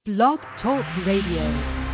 Blog Talk Radio.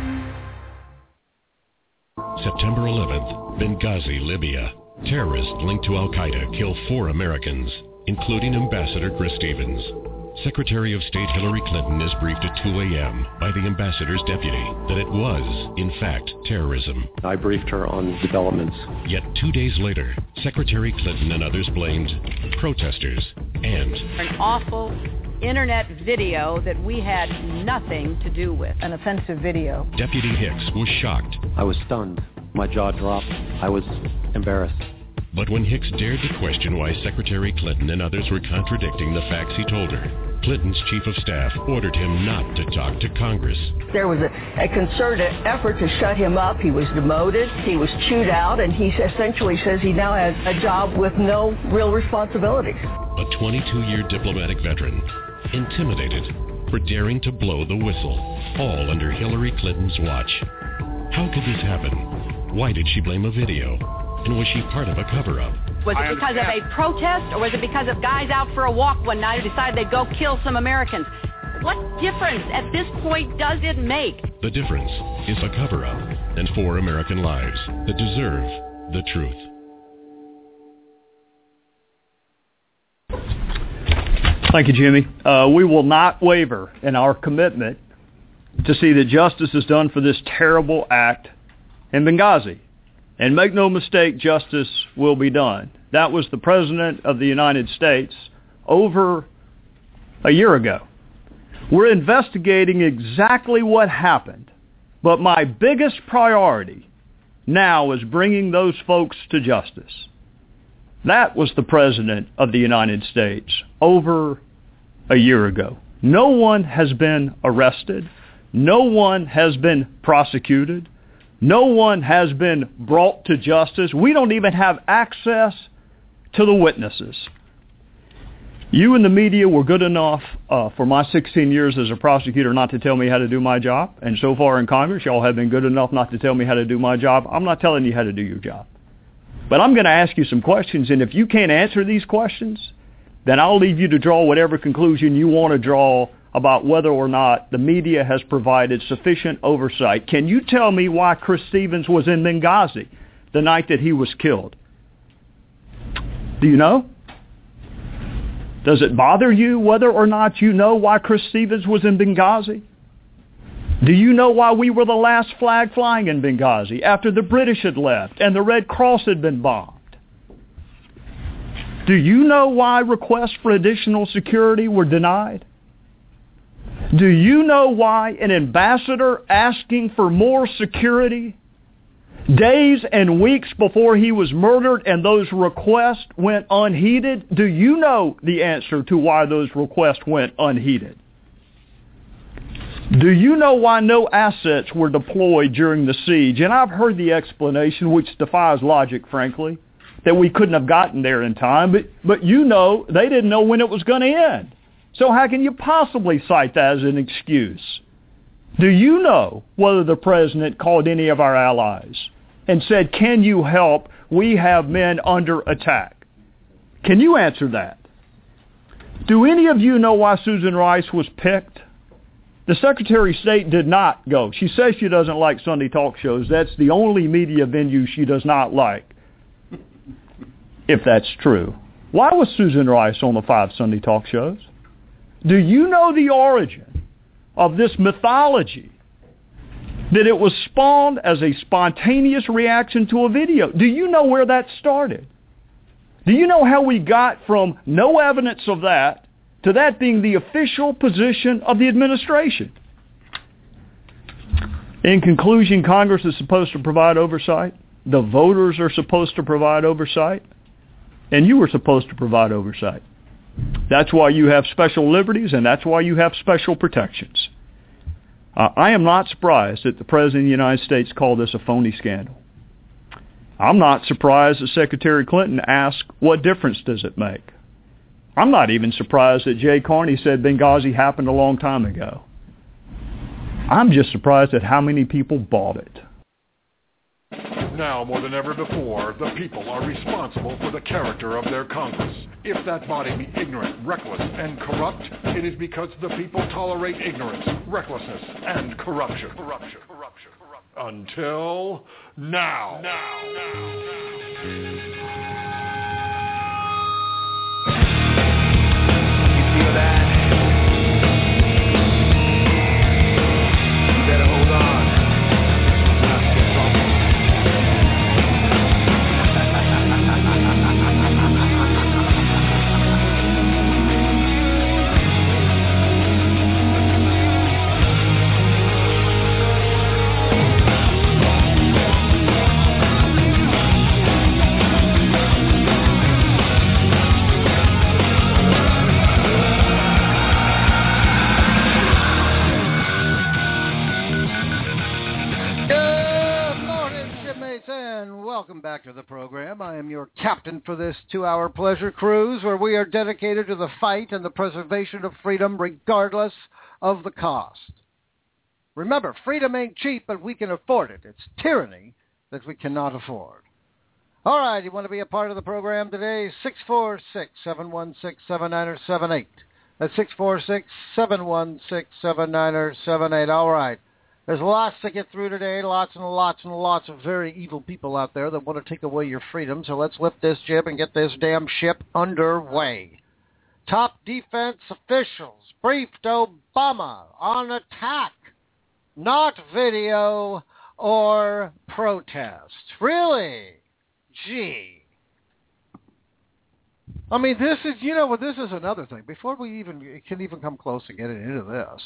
September 11th, Benghazi, Libya. Terrorists linked to Al-Qaeda kill 4 Americans, including Ambassador Chris Stevens. Secretary of State Hillary Clinton is briefed at 2 a.m. by the ambassador's deputy that it was, in fact, terrorism. I briefed her on developments. Yet 2 days later, Secretary Clinton and others blamed protesters and an awful internet video that we had nothing to do with. An offensive video. Deputy Hicks was shocked. I was stunned. My jaw dropped. I was embarrassed. But when Hicks dared to question why Secretary Clinton and others were contradicting the facts he told her, Clinton's chief of staff ordered him not to talk to Congress. There was a concerted effort to shut him up. He was demoted. He was chewed out, and he essentially says he now has a job with no real responsibilities. A 22-year diplomatic veteran, intimidated for daring to blow the whistle, all under Hillary Clinton's watch. How could this happen? Why did she blame a video? And was she part of a cover-up? Was it because of a protest, or was it because of guys out for a walk one night who decided they'd go kill some Americans? What difference at this point does it make? The difference is a cover-up and 4 American lives that deserve the truth. Thank you, Jimmy. We will not waver in our commitment to see that justice is done for this terrible act in Benghazi. And make no mistake, justice will be done. That was the President of the United States over a year ago. We're investigating exactly what happened. But my biggest priority now is bringing those folks to justice. That was the President of the United States over a year ago. No one has been arrested. No one has been prosecuted. No one has been brought to justice. We don't even have access to the witnesses. You and the media were good enough for my 16 years as a prosecutor not to tell me how to do my job. And so far in Congress, y'all have been good enough not to tell me how to do my job. I'm not telling you how to do your job. But I'm going to ask you some questions, and if you can't answer these questions, then I'll leave you to draw whatever conclusion you want to draw about whether or not the media has provided sufficient oversight. Can you tell me why Chris Stevens was in Benghazi the night that he was killed? Do you know? Does it bother you whether or not you know why Chris Stevens was in Benghazi? Do you know why we were the last flag flying in Benghazi after the British had left and the Red Cross had been bombed? Do you know why requests for additional security were denied? Do you know why an ambassador asking for more security days and weeks before he was murdered and those requests went unheeded? Do you know the answer to why those requests went unheeded? Do you know why no assets were deployed during the siege? And I've heard the explanation, which defies logic, frankly, that we couldn't have gotten there in time. But you know they didn't know when it was going to end. So how can you possibly cite that as an excuse? Do you know whether the President called any of our allies and said, can you help? We have men under attack. Can you answer that? Do any of you know why Susan Rice was picked? The Secretary of State did not go. She says she doesn't like Sunday talk shows. That's the only media venue she does not like, if that's true. Why was Susan Rice on the 5 Sunday talk shows? Do you know the origin of this mythology that it was spawned as a spontaneous reaction to a video? Do you know where that started? Do you know how we got from no evidence of that to that being the official position of the administration? In conclusion, Congress is supposed to provide oversight. The voters are supposed to provide oversight. And you were supposed to provide oversight. That's why you have special liberties, and that's why you have special protections. I am not surprised that the President of the United States called this a phony scandal. I'm not surprised that Secretary Clinton asked, what difference does it make? I'm not even surprised that Jay Carney said Benghazi happened a long time ago. I'm just surprised at how many people bought it. Now more than ever before, the people are responsible for the character of their Congress. If that body be ignorant, reckless, and corrupt, it is because the people tolerate ignorance, recklessness, and corruption. Until now. You feel that? You better hold on. Welcome back to the program. I am your captain for this 2-hour pleasure cruise where we are dedicated to the fight and the preservation of freedom regardless of the cost. Remember, freedom ain't cheap, but we can afford it. It's tyranny that we cannot afford. All right, you want to be a part of the program today? 646-716-7978. That's 646-716-7978. All right. There's lots to get through today, lots and lots and lots of very evil people out there that want to take away your freedom, so let's lift this jib and get this damn ship underway. Top defense officials briefed Obama on attack, not video or protest. Really? Gee. I mean, this is, this is another thing. Before we can even come close to getting into this,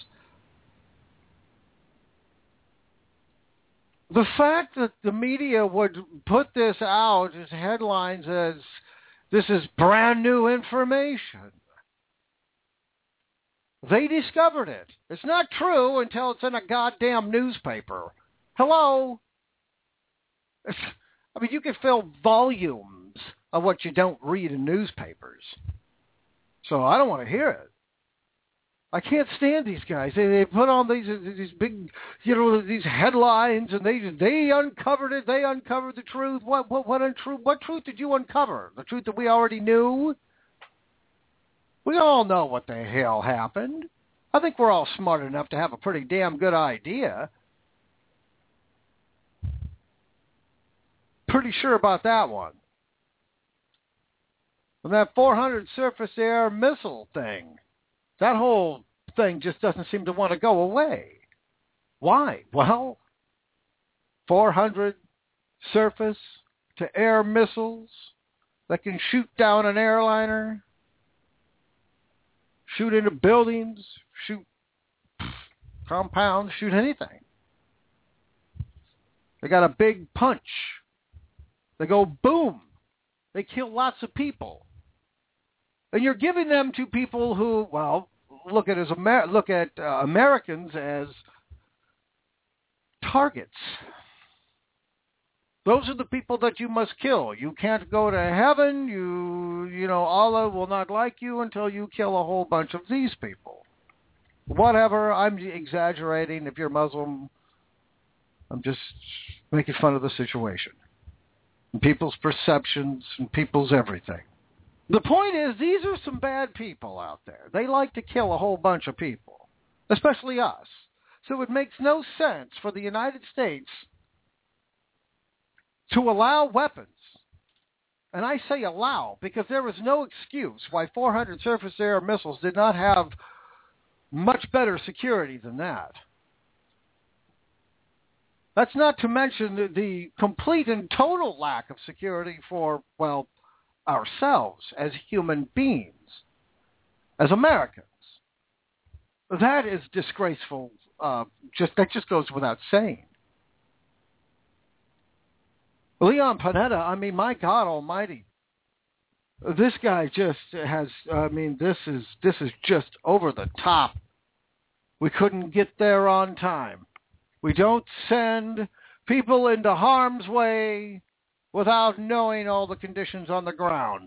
the fact that the media would put this out as headlines as this is brand new information. They discovered it. It's not true until it's in a goddamn newspaper. Hello? I mean, you can fill volumes of what you don't read in newspapers. So I don't want to hear it. I can't stand these guys. They put on these big, these headlines, and they uncovered it. They uncovered the truth. What truth did you uncover? The truth that we already knew? We all know what the hell happened. I think we're all smart enough to have a pretty damn good idea. Pretty sure about that one. And that 400 surface-air missile thing. That whole thing just doesn't seem to want to go away. Why? Well, 400 surface-to-air missiles that can shoot down an airliner, shoot into buildings, shoot compounds, shoot anything. They got a big punch. They go boom. They kill lots of people. And you're giving them to people who, well, look at Americans as targets. Those are the people that you must kill. You can't go to heaven. Allah will not like you until you kill a whole bunch of these people. Whatever. I'm exaggerating. If you're Muslim, I'm just making fun of the situation. And people's perceptions and people's everything. The point is, these are some bad people out there. They like to kill a whole bunch of people, especially us. So it makes no sense for the United States to allow weapons. And I say allow because there is no excuse why 400 surface-air missiles did not have much better security than that. That's not to mention the complete and total lack of security for, well, ourselves as human beings, as Americans. That is disgraceful. That just goes without saying. Leon Panetta, I mean, my God Almighty, this guy just has. I mean, this is just over the top. We couldn't get there on time. We don't send people into harm's way without knowing all the conditions on the ground.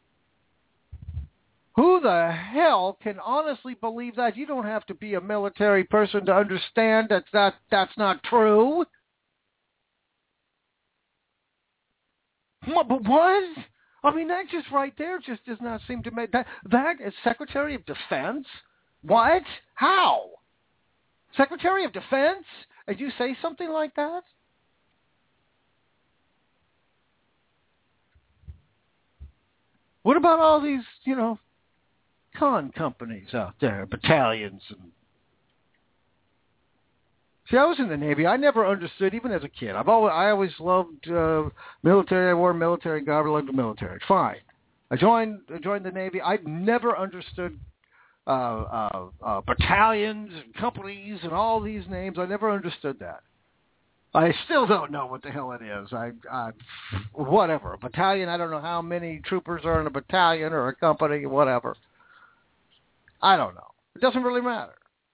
Who the hell can honestly believe that? You don't have to be a military person to understand that's not true. But what? I mean, that just right there just does not seem to make that is Secretary of Defense? What? How? Secretary of Defense? And you say something like that? What about all these, con companies out there, battalions? See, I was in the Navy. I never understood, even as a kid. I always loved military. I wore military garb. I loved the military. Fine. I joined the Navy. I never understood battalions and companies and all these names. I never understood that. I still don't know what the hell it is. Whatever. A battalion, I don't know how many troopers are in a battalion or a company, whatever. I don't know. It doesn't really matter.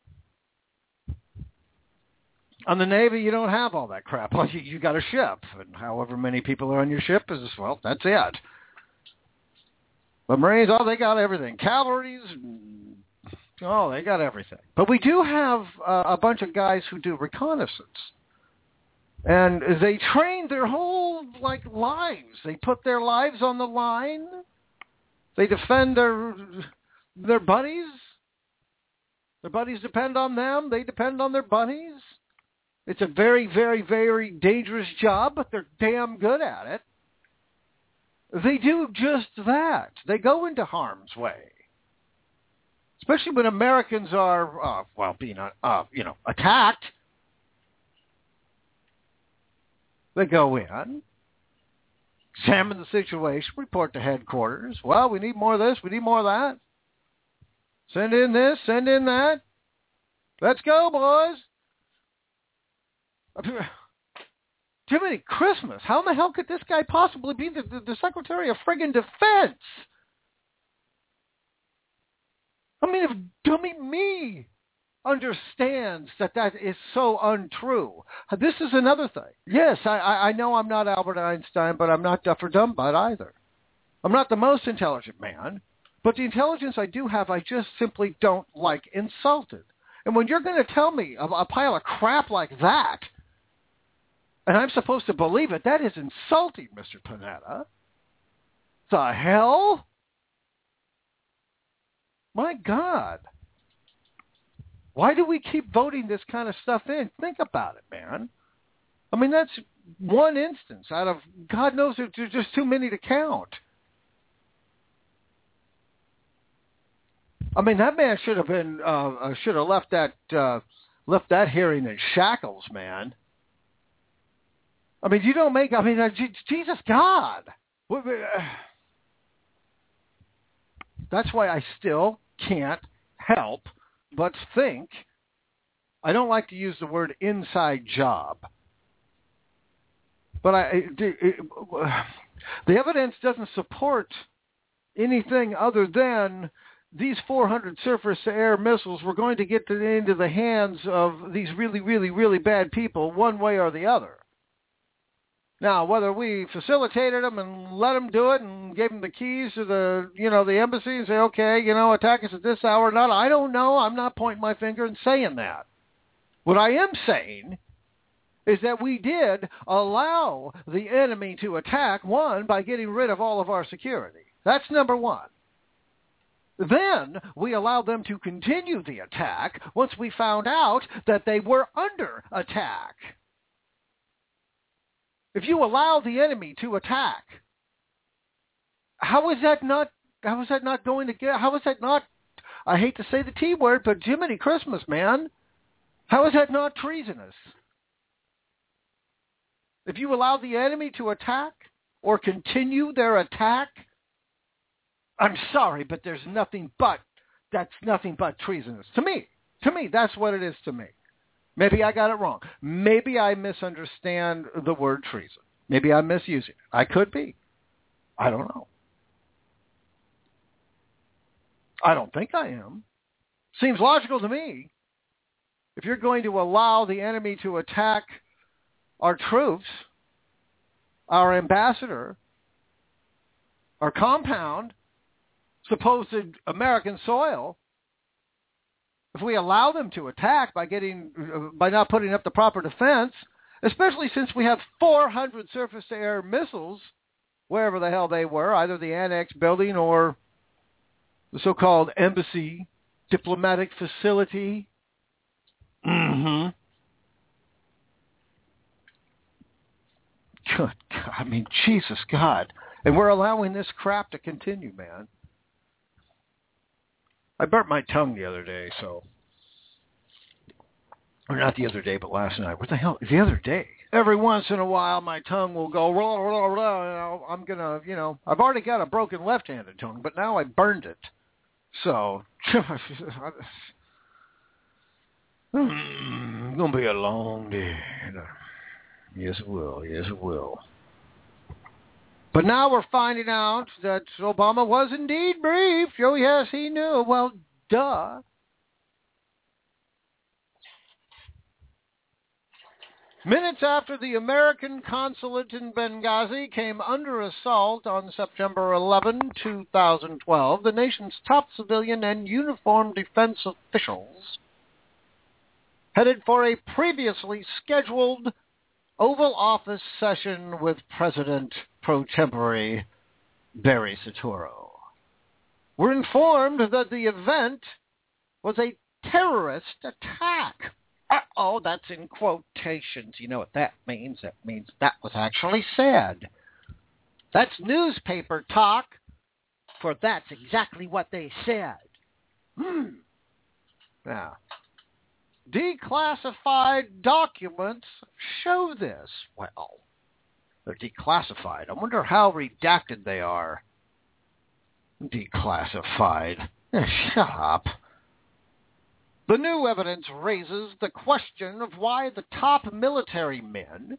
On the Navy, you don't have all that crap. You got a ship, and however many people are on your ship that's it. But Marines, they got everything. Cavalries, they got everything. But we do have a bunch of guys who do reconnaissance. And they train their whole, lives. They put their lives on the line. They defend their buddies. Their buddies depend on them. They depend on their buddies. It's a very, very, very dangerous job, but they're damn good at it. They do just that. They go into harm's way. Especially when Americans are, being, attacked. They go in, examine the situation, report to headquarters. Well, we need more of this, we need more of that. Send in this, send in that. Let's go, boys. Jiminy Christmas, how in the hell could this guy possibly be the Secretary of friggin' Defense? I mean, if dummy me understands that is so untrue. This is another thing. Yes, I know I'm not Albert Einstein, but I'm not Duffer Dumbutt either. I'm not the most intelligent man, but the intelligence I do have, I just simply don't like insulted. And when you're going to tell me a pile of crap like that, and I'm supposed to believe it, that is insulting, Mr. Panetta. The hell? My God. Why do we keep voting this kind of stuff in? Think about it, man. I mean, that's one instance out of, God knows, there's just too many to count. I mean, that man should have left that hearing in shackles, man. I mean, Jesus God. That's why I still can't help but think, I don't like to use the word inside job, but the evidence doesn't support anything other than these 400 surface-to-air missiles were going to get into the hands of these really, really, really bad people one way or the other. Now, whether we facilitated them and let them do it and gave them the keys to the embassy and say, okay, attack us at this hour or not, I don't know. I'm not pointing my finger and saying that. What I am saying is that we did allow the enemy to attack, one, by getting rid of all of our security. That's number one. Then we allowed them to continue the attack once we found out that they were under attack. If you allow the enemy to attack, how is that not going to get, how is that not, I hate to say the T word, but Jiminy Christmas, man. How is that not treasonous? If you allow the enemy to attack or continue their attack, I'm sorry, but that's nothing but treasonous. To me, that's what it is to me. Maybe I got it wrong. Maybe I misunderstand the word treason. Maybe I'm misusing it. I could be. I don't know. I don't think I am. Seems logical to me. If you're going to allow the enemy to attack our troops, our ambassador, our compound, supposed American soil, if we allow them to attack by not putting up the proper defense, especially since we have 400 surface-to-air missiles wherever the hell they were, either the annex building or the so-called embassy, diplomatic facility. Mm-hmm. Good God, I mean, Jesus God. And we're allowing this crap to continue, man. I burnt my tongue the other day, so... Or not the other day, but last night. What the hell? The other day. Every once in a while, my tongue will go, blah, blah, blah, I'm going to, I've already got a broken left-handed tongue, but now I burned it. So, it's going to be a long day. Yes, it will. Yes, it will. But now we're finding out that Obama was indeed briefed. Oh, yes, he knew. Well, duh. Minutes after the American consulate in Benghazi came under assault on September 11, 2012, the nation's top civilian and uniformed defense officials headed for a previously scheduled Oval Office session with President pro tempore Barry Soetoro. We're informed that the event was a terrorist attack. Uh-oh, that's in quotations. You know what that means? That means that was actually said. That's newspaper talk, for that's exactly what they said. Now, declassified documents show this. Well, they're declassified. I wonder how redacted they are. Declassified. Shut up. The new evidence raises the question of why the top military men,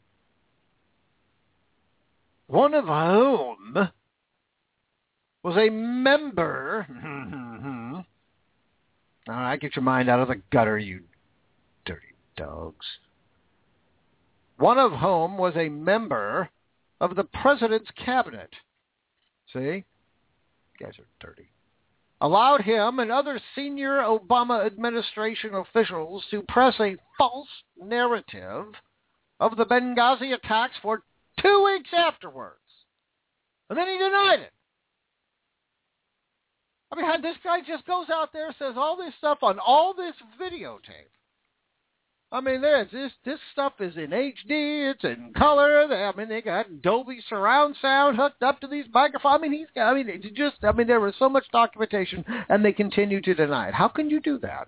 one of whom was a member... All right, get your mind out of the gutter, you dirty dogs. One of whom was a member of the president's cabinet. See? You guys are dirty. Allowed him and other senior Obama administration officials to press a false narrative of the Benghazi attacks for 2 weeks afterwards. And then he denied it. I mean, this guy just goes out there, says all this stuff on all this videotape. I mean, this stuff is in HD, it's in color. They got Dolby surround sound hooked up to these microphones. There was so much documentation, and they continue to deny it. How can you do that?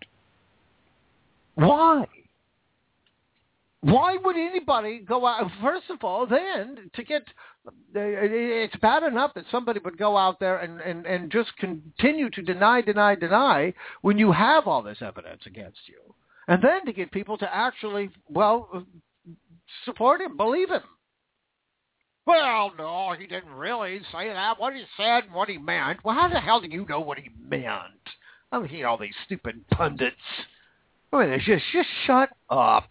Why? Why would anybody go out? First of all, then, it's bad enough that somebody would go out there and just continue to deny when you have all this evidence against you. And then to get people to actually, support him, believe him. Well, no, he didn't really say that. What he said and what he meant. Well, how the hell do you know what he meant? I mean, all these stupid pundits. I mean, just shut up.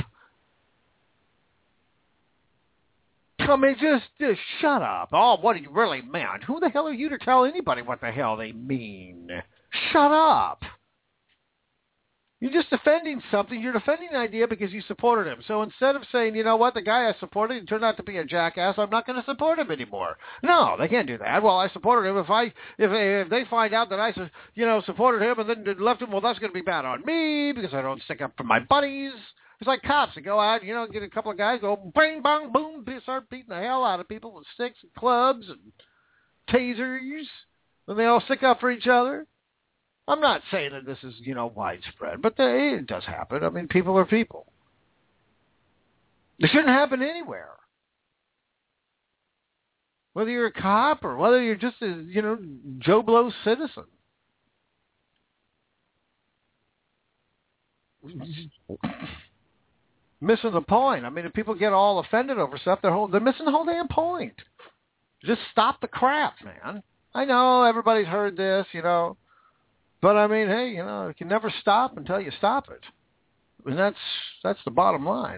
I mean, just shut up. Oh, what he really meant. Who the hell are you to tell anybody what the hell they mean? Shut up. You're just defending something. You're defending an idea because you supported him. So instead of saying, you know what, the guy I supported, he turned out to be a jackass, I'm not going to support him anymore. No, they can't do that. Well, I supported him. If they find out that I, supported him and then left him, well, that's going to be bad on me because I don't stick up for my buddies. It's like cops that go out, get a couple of guys, go bang, bang, boom, start beating the hell out of people with sticks and clubs and tasers, and they all stick up for each other. I'm not saying that this is, widespread, but it does happen. I mean, people are people. It shouldn't happen anywhere. Whether you're a cop or whether you're just a, Joe Blow citizen. Missing the point. I mean, if people get all offended over stuff, they're missing the whole damn point. Just stop the crap, man. I know everybody's heard this, But, I mean, hey, you can never stop until you stop it. I mean, that's the bottom line.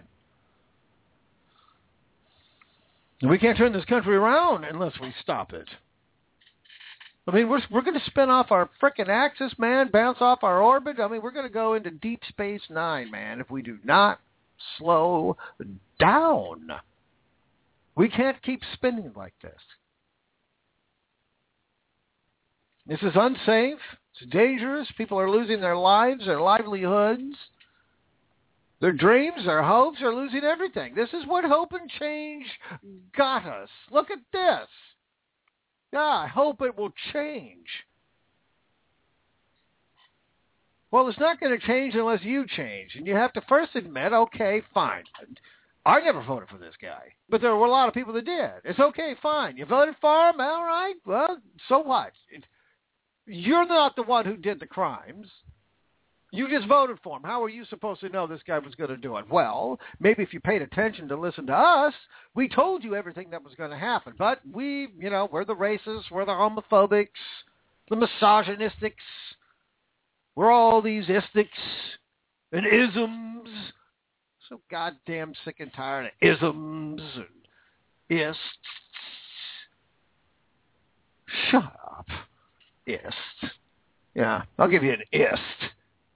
And we can't turn this country around unless we stop it. I mean, we're going to spin off our frickin' axis, man, bounce off our orbit. I mean, we're going to go into Deep Space Nine, man, if we do not slow down. We can't keep spinning like this. This is unsafe. It's dangerous. People are losing their lives, their livelihoods, their dreams, their hopes. Are losing everything. This is what hope and change got us. Look at this. Yeah, I hope it will change. Well, it's not going to change unless you change. And you have to first admit, okay, fine. I never voted for this guy. But there were a lot of people that did. It's okay, fine. You voted for him, all right. Well, so what? You're not the one who did the crimes. You just voted for him. How are you supposed to know this guy was going to do it? Well, maybe if you paid attention to listen to us, we told you everything that was going to happen. But we're the racists, we're the homophobics, the misogynistics. We're all these istics and isms. So goddamn sick and tired of isms and ists. Shut up. Ist. Yeah, I'll give you an ist.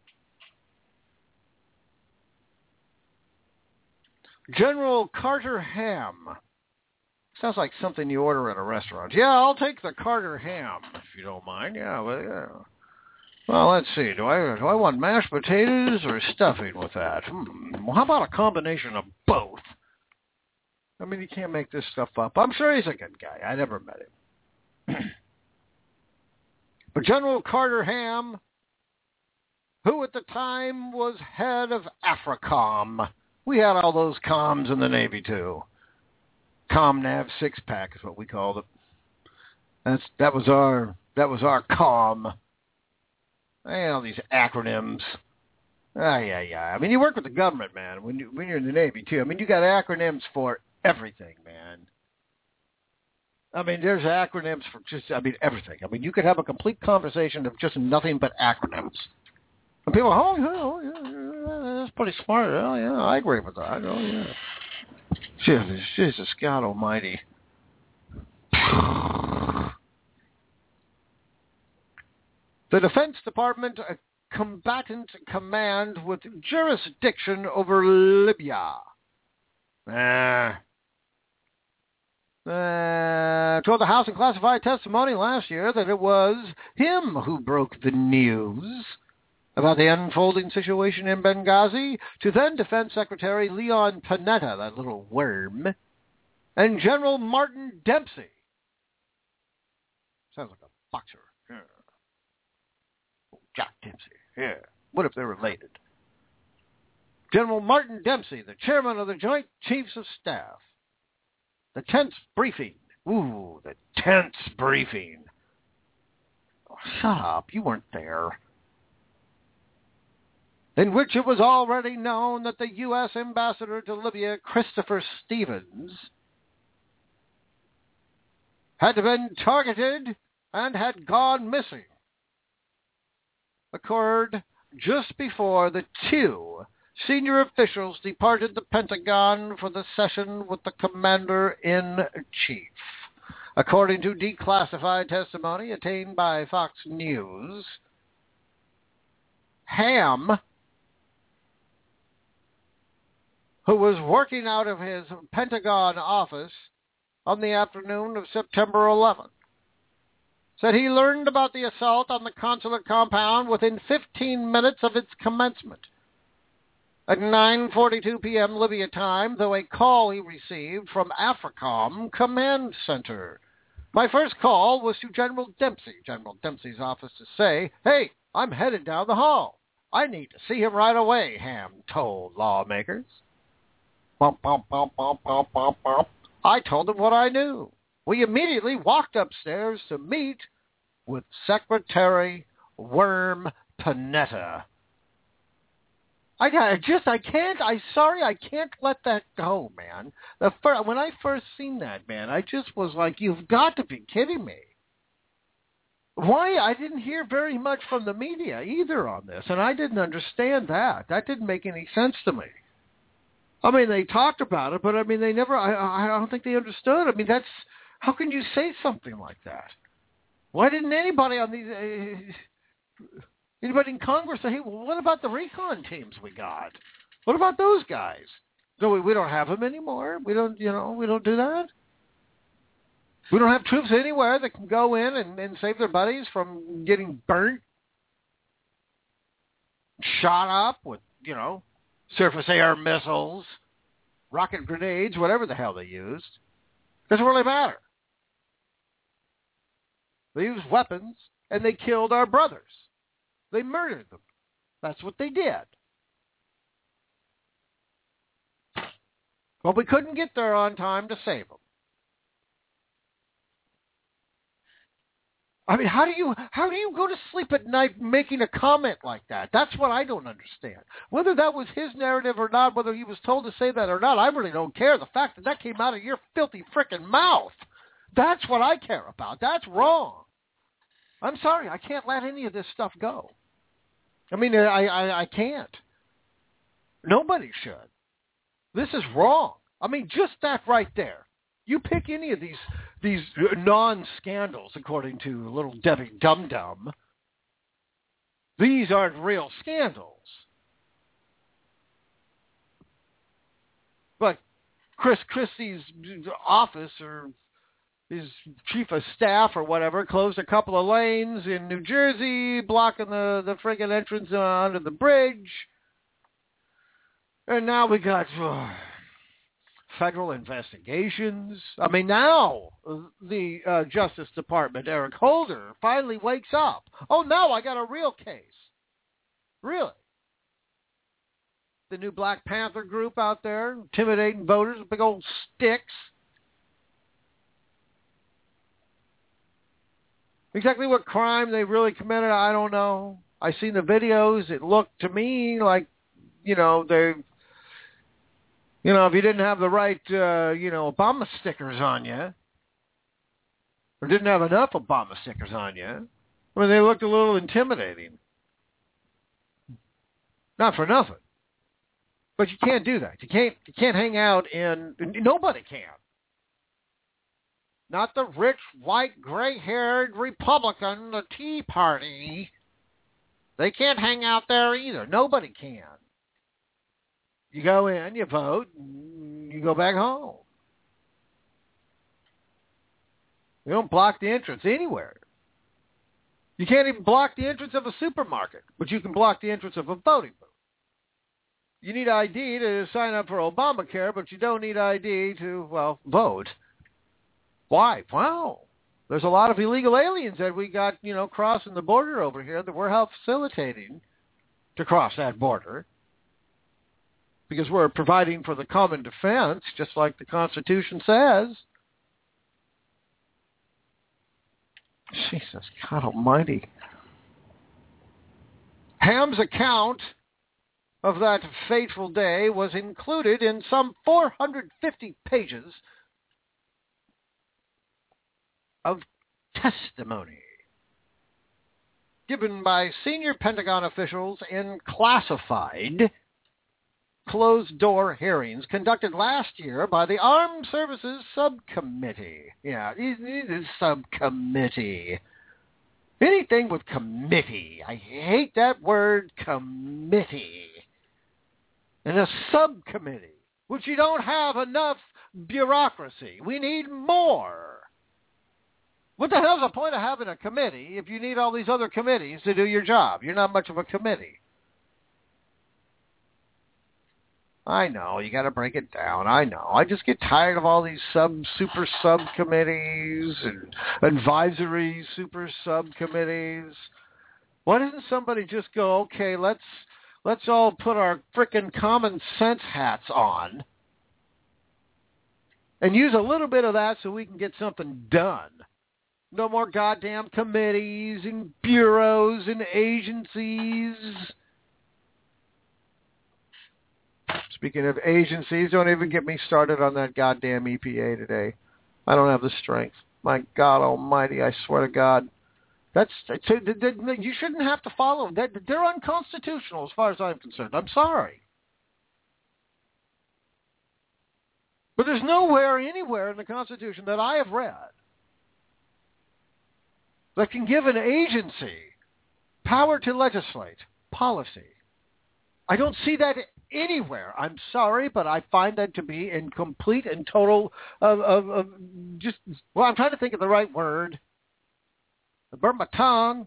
General Carter Ham. Sounds like something you order at a restaurant. Yeah, I'll take the Carter Ham, if you don't mind. Yeah, well, yeah. Well, let's see. Do I want mashed potatoes or stuffing with that? Well, how about a combination of both? I mean, you can't make this stuff up. I'm sure he's a good guy. I never met him. But General Carter Ham, who at the time was head of AFRICOM. We had all those comms in the Navy, too. ComNav 6-pack is what we called it. That was our com. All these acronyms. Yeah. I mean, you work with the government, man, when you're in the Navy, too. I mean, you got acronyms for everything, man. I mean, there's acronyms for everything. I mean, you could have a complete conversation of just nothing but acronyms. And people are, yeah, that's pretty smart. Oh, yeah, I agree with that. Oh, yeah. Jesus, God almighty. The Defense Department, a combatant command with jurisdiction over Libya. Told the House in classified testimony last year that it was him who broke the news about the unfolding situation in Benghazi to then Defense Secretary Leon Panetta, that little worm, and General Martin Dempsey. Sounds like a boxer. Yeah. Jack Dempsey. Yeah. What if they're related? General Martin Dempsey, the chairman of the Joint Chiefs of Staff. The tense briefing. Ooh, the tense briefing. Oh, shut up. You weren't there. In which it was already known that the U.S. ambassador to Libya, Christopher Stevens, had been targeted and had gone missing. Occurred just before the two senior officials departed the Pentagon for the session with the Commander-in-Chief. According to declassified testimony attained by Fox News, Ham, who was working out of his Pentagon office on the afternoon of September 11th, said he learned about the assault on the consulate compound within 15 minutes of its commencement. At 9:42 p.m. Libya time, though a call he received from AFRICOM Command Center. My first call was to General Dempsey, General Dempsey's office, to say, hey, I'm headed down the hall. I need to see him right away, Ham told lawmakers. Bump, bump, bump, bump, bump, bump, bump. I told him what I knew. We immediately walked upstairs to meet with Secretary Worm Panetta. I can't let that go, man. When I first seen that, man, I just was like, you've got to be kidding me. Why? I didn't hear very much from the media either on this, and I didn't understand that. That didn't make any sense to me. I mean, they talked about it, but I mean, they never, I don't think they understood. I mean, how can you say something like that? Why didn't anybody on these, anybody in Congress say, hey, well, what about the recon teams we got? What about those guys? No, we don't have them anymore. We don't do that. We don't have troops anywhere that can go in and save their buddies from getting burnt, shot up with, surface-air missiles, rocket grenades, whatever the hell they used. Doesn't really matter. They used weapons, and they killed our brothers. They murdered them. That's what they did. But we couldn't get there on time to save them. I mean, how do you go to sleep at night making a comment like that? That's what I don't understand. Whether that was his narrative or not, whether he was told to say that or not, I really don't care. The fact that came out of your filthy frickin' mouth, that's what I care about. That's wrong. I'm sorry, I can't let any of this stuff go. I mean, I can't. Nobody should. This is wrong. I mean, just that right there. You pick any of these non-scandals, according to little Debbie Dum-Dum. These aren't real scandals. But Chris Christie's office or his chief of staff or whatever closed a couple of lanes in New Jersey, blocking the friggin' entrance under the bridge. And now we got federal investigations. I mean, now the Justice Department, Eric Holder, finally wakes up. Oh, now I got a real case. Really? The new Black Panther group out there, intimidating voters with big old sticks. Exactly what crime they really committed, I don't know. I seen the videos. It looked to me like, if you didn't have the right, Obama stickers on you, or didn't have enough Obama stickers on you, I mean, they looked a little intimidating. Not for nothing. But you can't do that. You can't hang out nobody can. Not the rich, white, gray-haired Republican, the Tea Party. They can't hang out there either. Nobody can. You go in, you vote, and you go back home. You don't block the entrance anywhere. You can't even block the entrance of a supermarket, but you can block the entrance of a voting booth. You need ID to sign up for Obamacare, but you don't need ID to, vote. Why? Wow. There's a lot of illegal aliens that we got, crossing the border over here that we're help facilitating to cross that border because we're providing for the common defense, just like the Constitution says. Jesus, God almighty. Ham's account of that fateful day was included in some 450 pages of testimony given by senior Pentagon officials in classified closed-door hearings conducted last year by the Armed Services Subcommittee. Yeah, it is subcommittee. Anything with committee. I hate that word, committee. And a subcommittee, which you don't have enough bureaucracy. We need more. What the hell's the point of having a committee if you need all these other committees to do your job? You're not much of a committee. I know, you got to break it down. I know. I just get tired of all these super subcommittees and advisory super subcommittees. Why doesn't somebody just go, okay, let's all put our frickin' common sense hats on and use a little bit of that so we can get something done. No more goddamn committees and bureaus and agencies. Speaking of agencies, don't even get me started on that goddamn EPA today. I don't have the strength. My God almighty, I swear to God. You shouldn't have to follow them. They're unconstitutional as far as I'm concerned. I'm sorry. But there's nowhere, anywhere in the Constitution that I have read that can give an agency power to legislate policy. I don't see that anywhere. I'm sorry, but I find that to be in complete and total I'm trying to think of the right word. I burnt my tongue.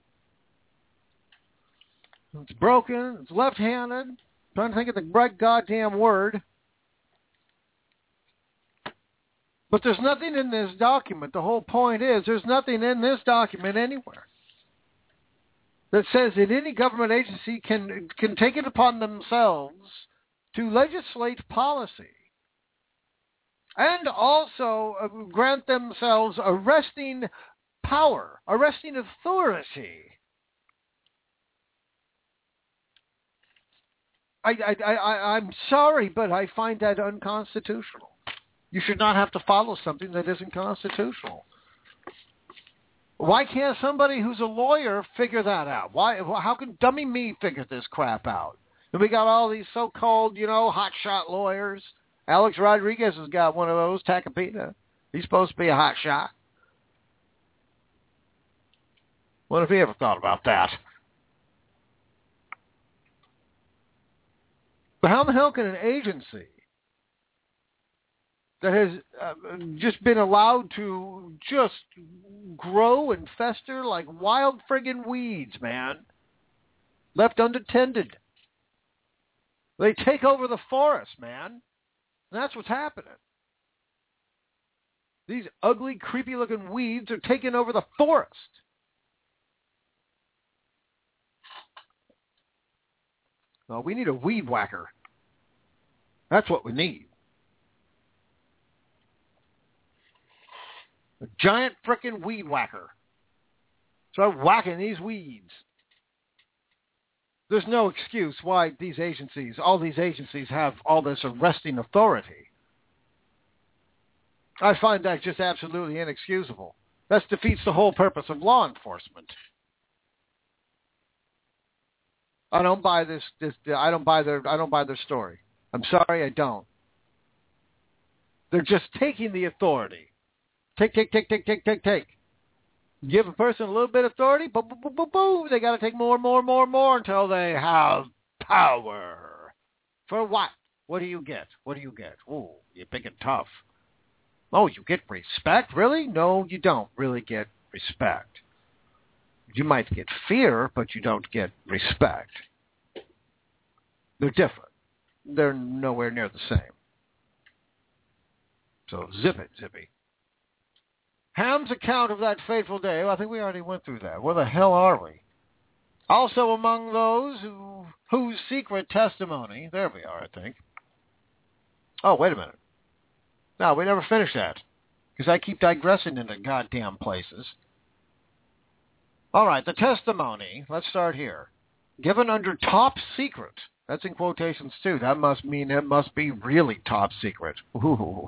It's broken. It's left-handed. I'm trying to think of the right goddamn word. But there's nothing in this document. The whole point is there's nothing in this document anywhere that says that any government agency can take it upon themselves to legislate policy and also grant themselves arresting power, arresting authority. I'm sorry, but I find that unconstitutional. You should not have to follow something that isn't constitutional. Why can't somebody who's a lawyer figure that out? How can dummy me figure this crap out? And we got all these so-called, hotshot lawyers. Alex Rodriguez has got one of those, Tacopina. He's supposed to be a hotshot. What if he ever thought about that? But how the hell can an agency that has just been allowed to just grow and fester like wild friggin' weeds, man, left unattended? They take over the forest, man. And that's what's happening. These ugly, creepy-looking weeds are taking over the forest. Well, we need a weed whacker. That's what we need. A giant frickin' weed whacker. Start whacking these weeds. There's no excuse why all these agencies have all this arresting authority. I find that just absolutely inexcusable. That defeats the whole purpose of law enforcement. I don't buy this. I don't buy their story. I'm sorry, I don't. They're just taking the authority. Take. Give a person a little bit of authority, boom, they got to take more until they have power. For what? What do you get? Ooh, you're big and tough. Oh, you get respect? Really? No, you don't really get respect. You might get fear, but you don't get respect. They're different. They're nowhere near the same. So zip it, Zippy. Ham's account of that fateful day, well, I think we already went through that. Where the hell are we? Also among those whose secret testimony, there we are, I think. Oh, wait a minute. No, we never finished that, because I keep digressing into goddamn places. All right, the testimony, let's start here. Given under top secret. That's in quotations, too. That must mean it must be really top secret. Ooh.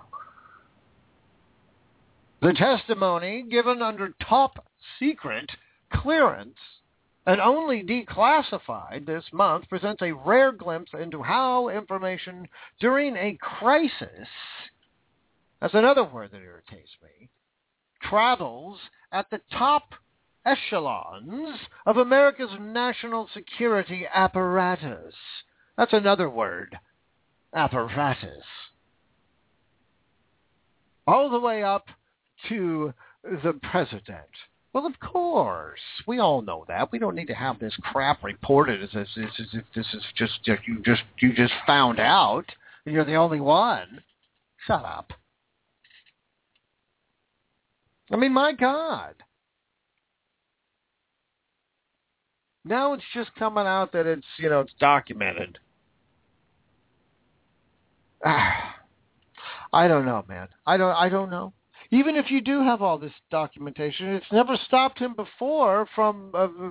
The testimony given under top secret clearance and only declassified this month presents a rare glimpse into how information during a crisis, that's another word that irritates me, travels at the top echelons of America's national security apparatus. That's another word, apparatus. All the way up to the president. Well, of course. We all know that. We don't need to have this crap reported as if this is just you just found out and you're the only one. Shut up. I mean, my God. Now it's just coming out that it's, it's documented. I don't know, man. I don't know. Even if you do have all this documentation, it's never stopped him before from,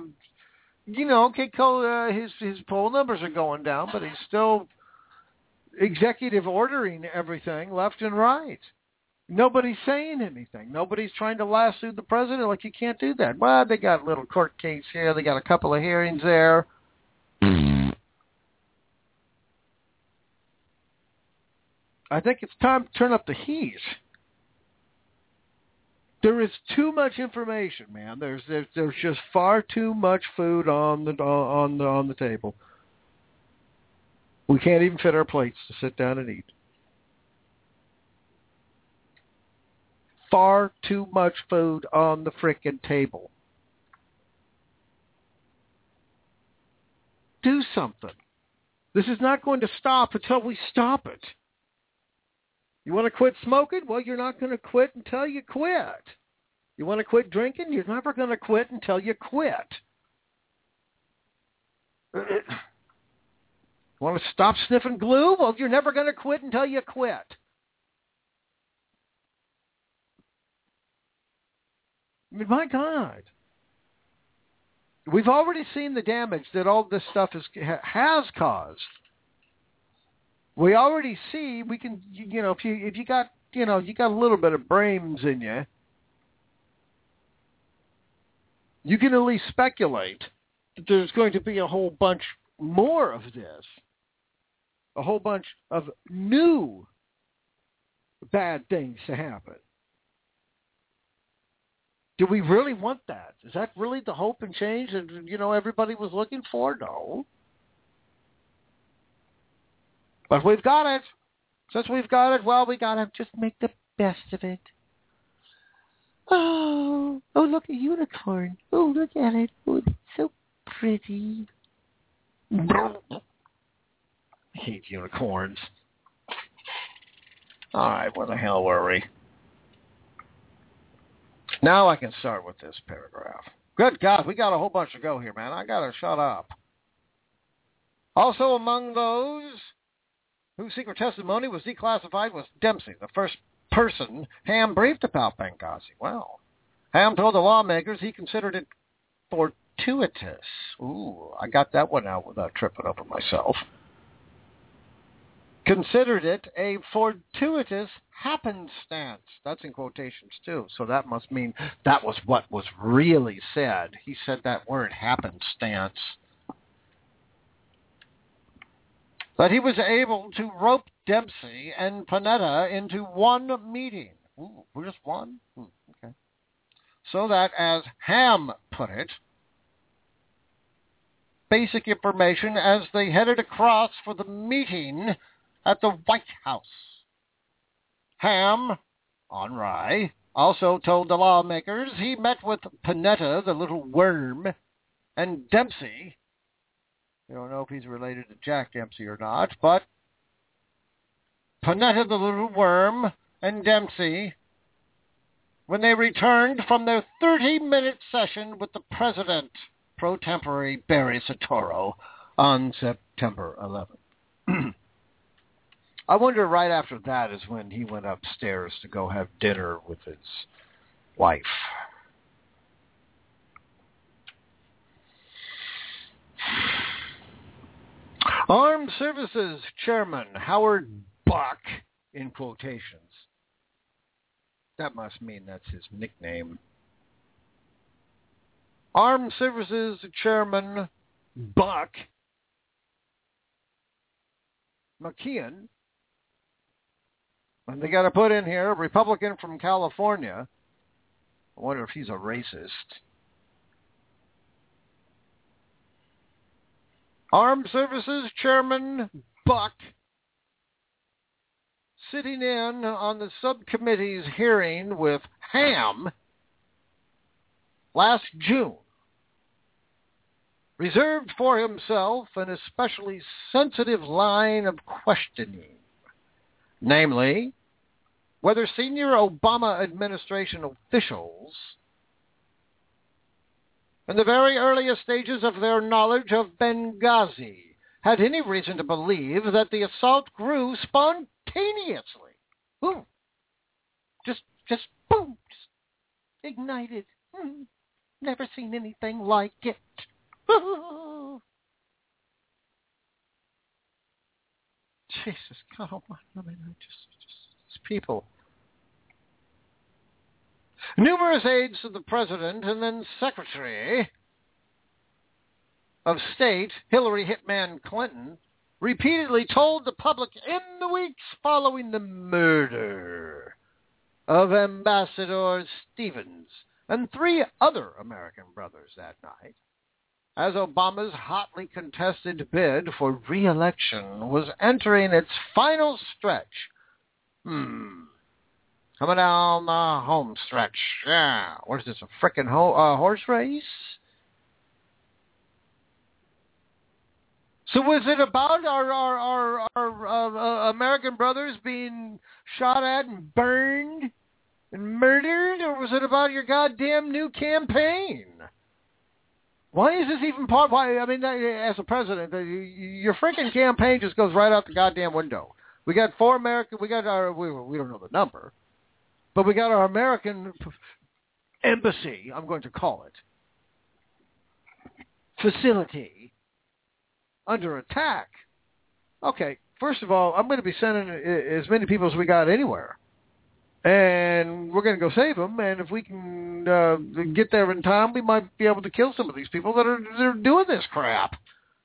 his poll numbers are going down, but he's still executive ordering everything left and right. Nobody's saying anything. Nobody's trying to lasso the president. Like, you can't do that. Well, they got a little court case here. They got a couple of hearings there. I think it's time to turn up the heat. There is too much information, man. There's just far too much food on the table. We can't even fit our plates to sit down and eat. Far too much food on the frickin' table. Do something. This is not going to stop until we stop it. You want to quit smoking? Well, you're not going to quit until you quit. You want to quit drinking? You're never going to quit until you quit. Want to stop sniffing glue? Well, you're never going to quit until you quit. I mean, my God. We've already seen the damage that all this stuff has caused. We already see we can, if you got, you got a little bit of brains in you, you can at least speculate that there's going to be a whole bunch more of this, a whole bunch of new bad things to happen. Do we really want that? Is that really the hope and change that, everybody was looking for? No. But we've got it. Since we've got it, well, we got to just make the best of it. Oh, look, a unicorn. Oh, look at it. Oh, it's so pretty. I hate unicorns. All right, where the hell were we? Now I can start with this paragraph. Good God, we got a whole bunch to go here, man. I got to shut up. Also among those whose secret testimony was declassified was Dempsey, the first person Ham briefed about Benghazi. Well, Ham told the lawmakers he considered it fortuitous. Ooh, I got that one out without tripping over myself. Considered it a fortuitous happenstance. That's in quotations, too. So that must mean that was what was really said. He said that word, happenstance. That he was able to rope Dempsey and Panetta into one meeting. Ooh, just one? Okay. So that, as Ham put it, basic information as they headed across for the meeting at the White House. Ham, on Rye, also told the lawmakers he met with Panetta, the little worm, and Dempsey. You don't know if he's related to Jack Dempsey or not, but Panetta, the little worm, and Dempsey, when they returned from their 30-minute session with the president, pro tempore Barry Soetoro, on September 11th. I wonder right after that is when he went upstairs to go have dinner with his wife. Armed Services Chairman Howard Buck, in quotations. That must mean that's his nickname. Armed Services Chairman Buck McKeon, and they got to put in here a Republican from California. I wonder if he's a racist. Armed Services Chairman Buck, sitting in on the subcommittee's hearing with Ham last June, reserved for himself an especially sensitive line of questioning, namely, whether senior Obama administration officials, in the very earliest stages of their knowledge of Benghazi, had any reason to believe that the assault grew spontaneously. Boom. Just boom. Just ignited. Never seen anything like it. Jesus, God almighty. I mean, just people. Numerous aides of the president and then Secretary of State Hillary Hitman Clinton repeatedly told the public in the weeks following the murder of Ambassador Stevens and 3 other American brothers that night as Obama's hotly contested bid for re-election was entering its final stretch. Coming down the home stretch. Yeah. What is this, a frickin' horse race? So was it about our American brothers being shot at and burned and murdered, or was it about your goddamn new campaign? Why is this even part? Why? I mean, as a president, your freaking campaign just goes right out the goddamn window. We got we don't know the number, but we got our American embassy, I'm going to call it, facility, under attack. Okay, first of all, I'm going to be sending as many people as we got anywhere. And we're going to go save them, and if we can get there in time, we might be able to kill some of these people that are doing this crap.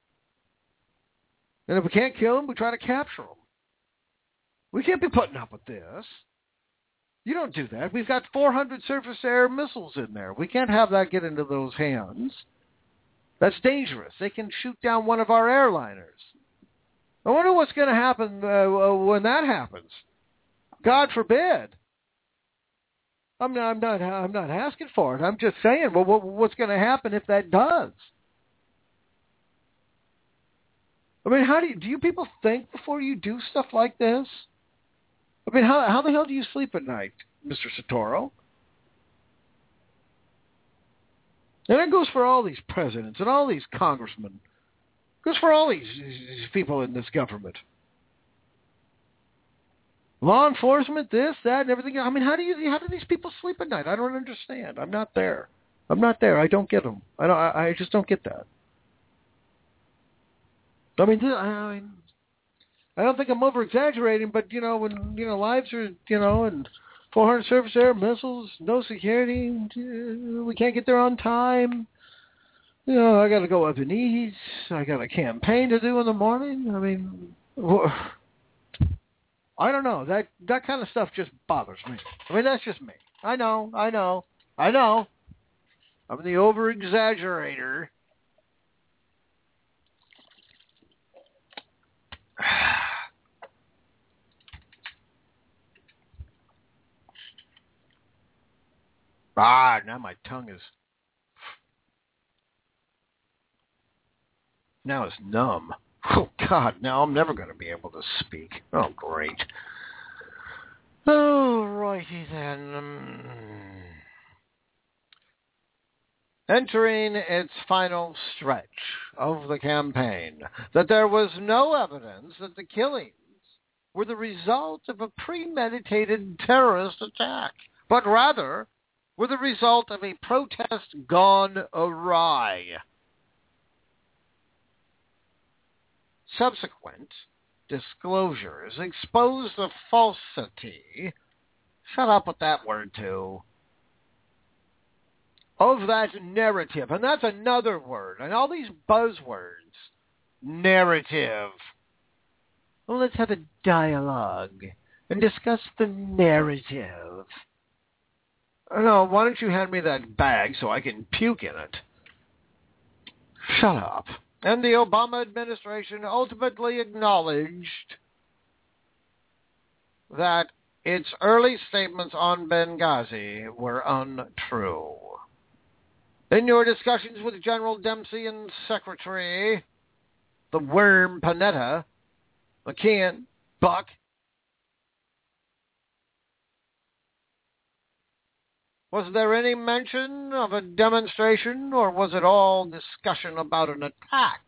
And if we can't kill them, we try to capture them. We can't be putting up with this. You don't do that. We've got 400 surface-air missiles in there. We can't have that get into those hands. That's dangerous. They can shoot down one of our airliners. I wonder what's going to happen when that happens. God forbid. I'm not asking for it. I'm just saying, well, what's going to happen if that does? I mean, do you people think before you do stuff like this? I mean, how the hell do you sleep at night, Mr. Sotoro? And that goes for all these presidents and all these congressmen. It goes for all these people in this government. Law enforcement, this, that, and everything. I mean, how do these people sleep at night? I don't understand. I'm not there. I don't get them. I just don't get that. I mean, I don't think I'm over-exaggerating, but, when, lives are, and 400 surface air missiles, no security, we can't get there on time. I got to go up and eat. I got a campaign to do in the morning. I mean, I don't know. That kind of stuff just bothers me. I mean, that's just me. I know. I'm the over-exaggerator. Now my tongue is... Now it's numb. Oh, God, now I'm never going to be able to speak. Oh, great. Oh, righty then. Entering its final stretch of the campaign, that there was no evidence that the killings were the result of a premeditated terrorist attack, but rather were the result of a protest gone awry. Subsequent disclosures expose the falsity, shut up with that word too, of that narrative. And that's another word. And all these buzzwords. Narrative. Well, let's have a dialogue and discuss the narrative. No, why don't you hand me that bag so I can puke in it? Shut up. And the Obama administration ultimately acknowledged that its early statements on Benghazi were untrue. In your discussions with General Dempsey and Secretary, the worm Panetta, McKeon, Buck, was there any mention of a demonstration, or was it all discussion about an attack?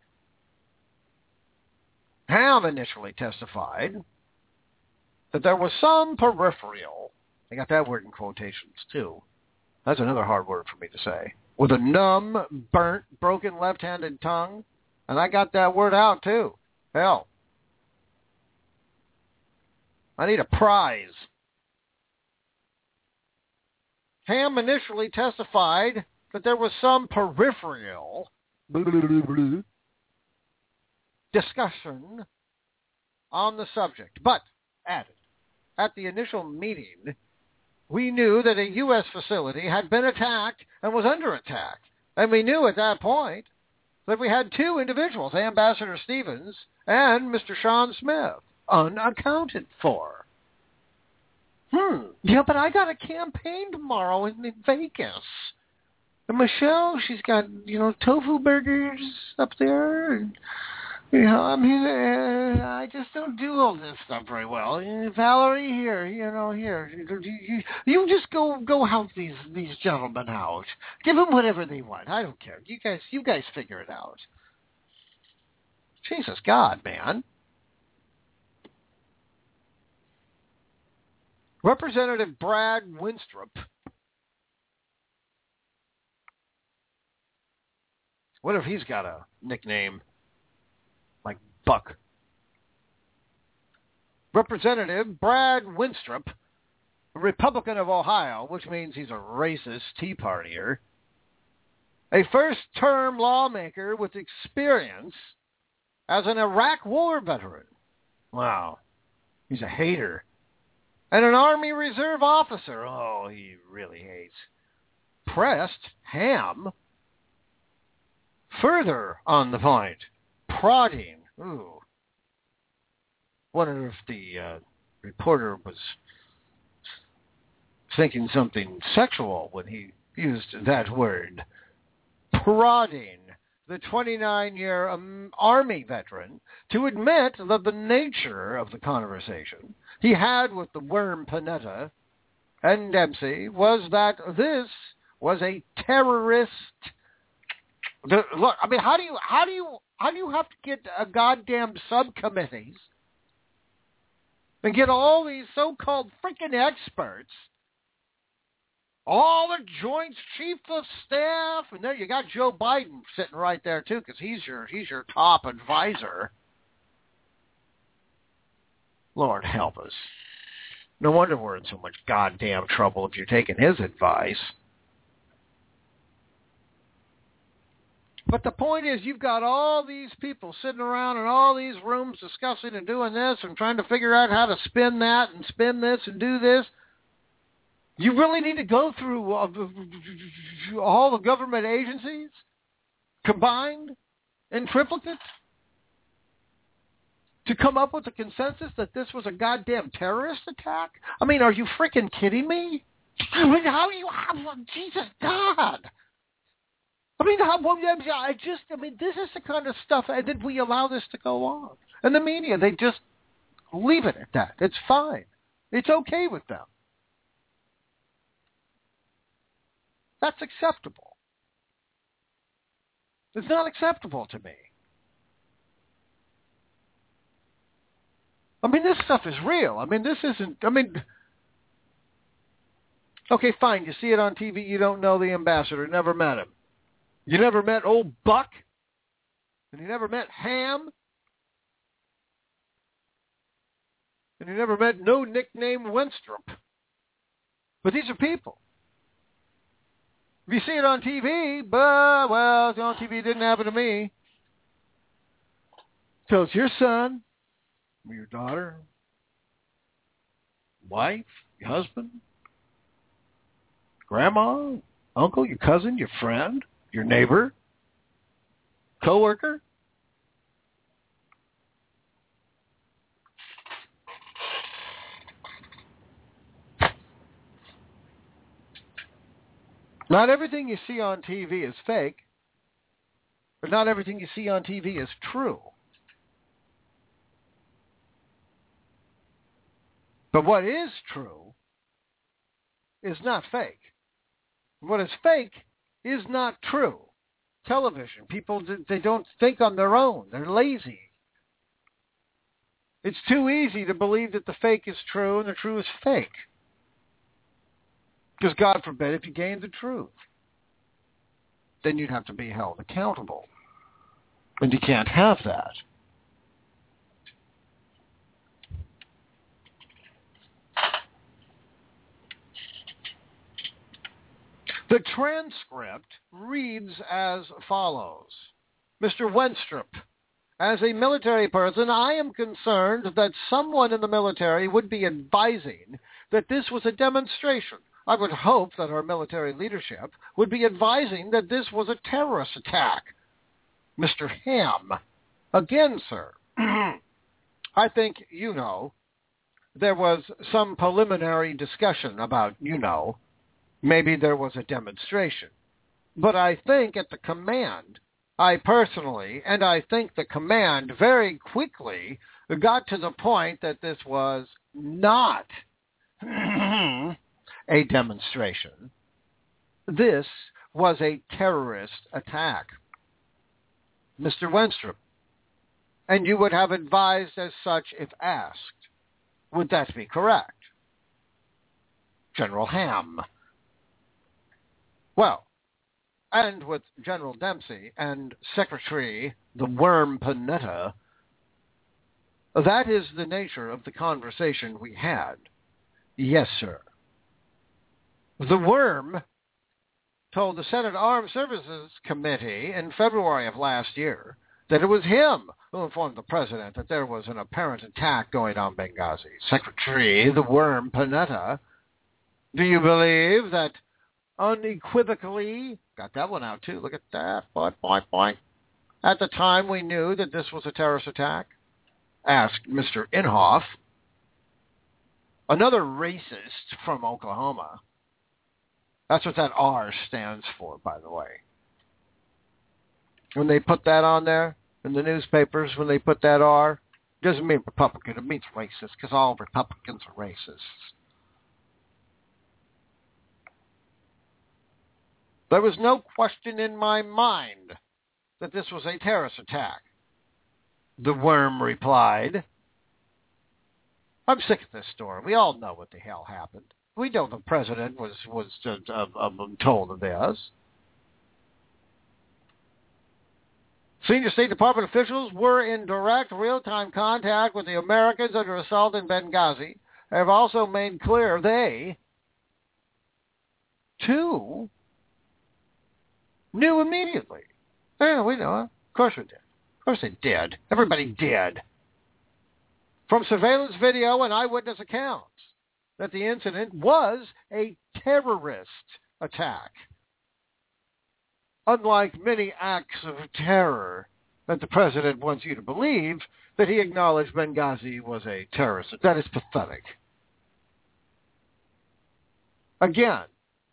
Ham initially testified that there was some peripheral, I got that word in quotations too, that's another hard word for me to say, with a numb, burnt, broken left-handed tongue, and I got that word out too. Hell, I need a prize. Ham initially testified that there was some peripheral discussion on the subject, but added, at the initial meeting, we knew that a U.S. facility had been attacked and was under attack, and we knew at that point that we had two individuals, Ambassador Stevens and Mr. Sean Smith, unaccounted for. Yeah, but I got a campaign tomorrow in Vegas. And Michelle, she's got, tofu burgers up there. And, I just don't do all this stuff very well. Valerie, here. You just go help these gentlemen out. Give them whatever they want. I don't care. You guys figure it out. Jesus God, man. Representative Brad Winstrup. What if he's got a nickname like Buck? Representative Brad Winstrup, a Republican of Ohio, which means he's a racist Tea Partier, a first-term lawmaker with experience as an Iraq War veteran. Wow. He's a hater. And an Army Reserve officer. Oh, he really hates. Pressed Ham. Further on the point, prodding. Ooh. Wonder if the reporter was thinking something sexual when he used that word. Prodding the 29-year Army veteran to admit that the nature of the conversation he had with the worm Panetta and Dempsey was that this was a terrorist. Look, I mean, how do you have to get a goddamn subcommittees and get all these so-called freaking experts, all the Joint Chiefs of Staff, and there you got Joe Biden sitting right there too, because he's your top advisor. Lord help us. No wonder we're in so much goddamn trouble if you're taking his advice. But the point is, you've got all these people sitting around in all these rooms discussing and doing this and trying to figure out how to spin that and spin this and do this. You really need to go through all the government agencies combined in triplicate to come up with a consensus that this was a goddamn terrorist attack? I mean, are you freaking kidding me? I mean, how do you have... Jesus God! I mean, this is the kind of stuff, and then we allow this to go on. And the media, they just leave it at that. It's fine. It's okay with them. That's acceptable. It's not acceptable to me. I mean, this stuff is real. I mean, this isn't, okay, fine. You see it on TV. You don't know the ambassador. Never met him. You never met old Buck? And you never met Ham? And you never met no nickname Winstrup? But these are people. If you see it on TV, well, it's on TV. It didn't happen to me. So it's your son, or your daughter, wife, your husband, grandma, uncle, your cousin, your friend, your neighbor, coworker. Not everything you see on TV is fake, but not everything you see on TV is true. But what is true is not fake. What is fake is not true. Television, people, they don't think on their own. They're lazy. It's too easy to believe that the fake is true and the true is fake. Because God forbid if you gained the truth, then you'd have to be held accountable. And you can't have that. The transcript reads as follows. Mr. Winstrup, as a military person, I am concerned that someone in the military would be advising that this was a demonstration. I would hope that our military leadership would be advising that this was a terrorist attack. Mr. Ham. Again, sir, I think there was some preliminary discussion about, maybe there was a demonstration. But I think at the command, I think the command very quickly got to the point that this was not a demonstration. This was a terrorist attack. Mr. Wenstrup, and you would have advised as such if asked. Would that be correct? General Ham. Well, and with General Dempsey and Secretary the Worm Panetta, that is the nature of the conversation we had. Yes, sir. The Worm told the Senate Armed Services Committee in February of last year that it was him who informed the president that there was an apparent attack going on Benghazi. Secretary the Worm Panetta, do you believe that unequivocally, got that one out too, look at that, boing. At the time we knew that this was a terrorist attack? Asked Mr. Inhofe, another racist from Oklahoma. That's what that R stands for, by the way. When they put that on there, in the newspapers, when they put that R, it doesn't mean Republican, it means racist, because all Republicans are racists. There was no question in my mind that this was a terrorist attack. The Worm replied, I'm sick of this story. We all know what the hell happened. We know the president was told of this. Senior State Department officials were in direct real-time contact with the Americans under assault in Benghazi. They have also made clear they, too, knew immediately. Yeah, we know it. Of course we did. Of course they did. Everybody did. From surveillance video and eyewitness accounts, that the incident was a terrorist attack. Unlike many acts of terror that the president wants you to believe, that he acknowledged Benghazi was a terrorist. That is pathetic. Again,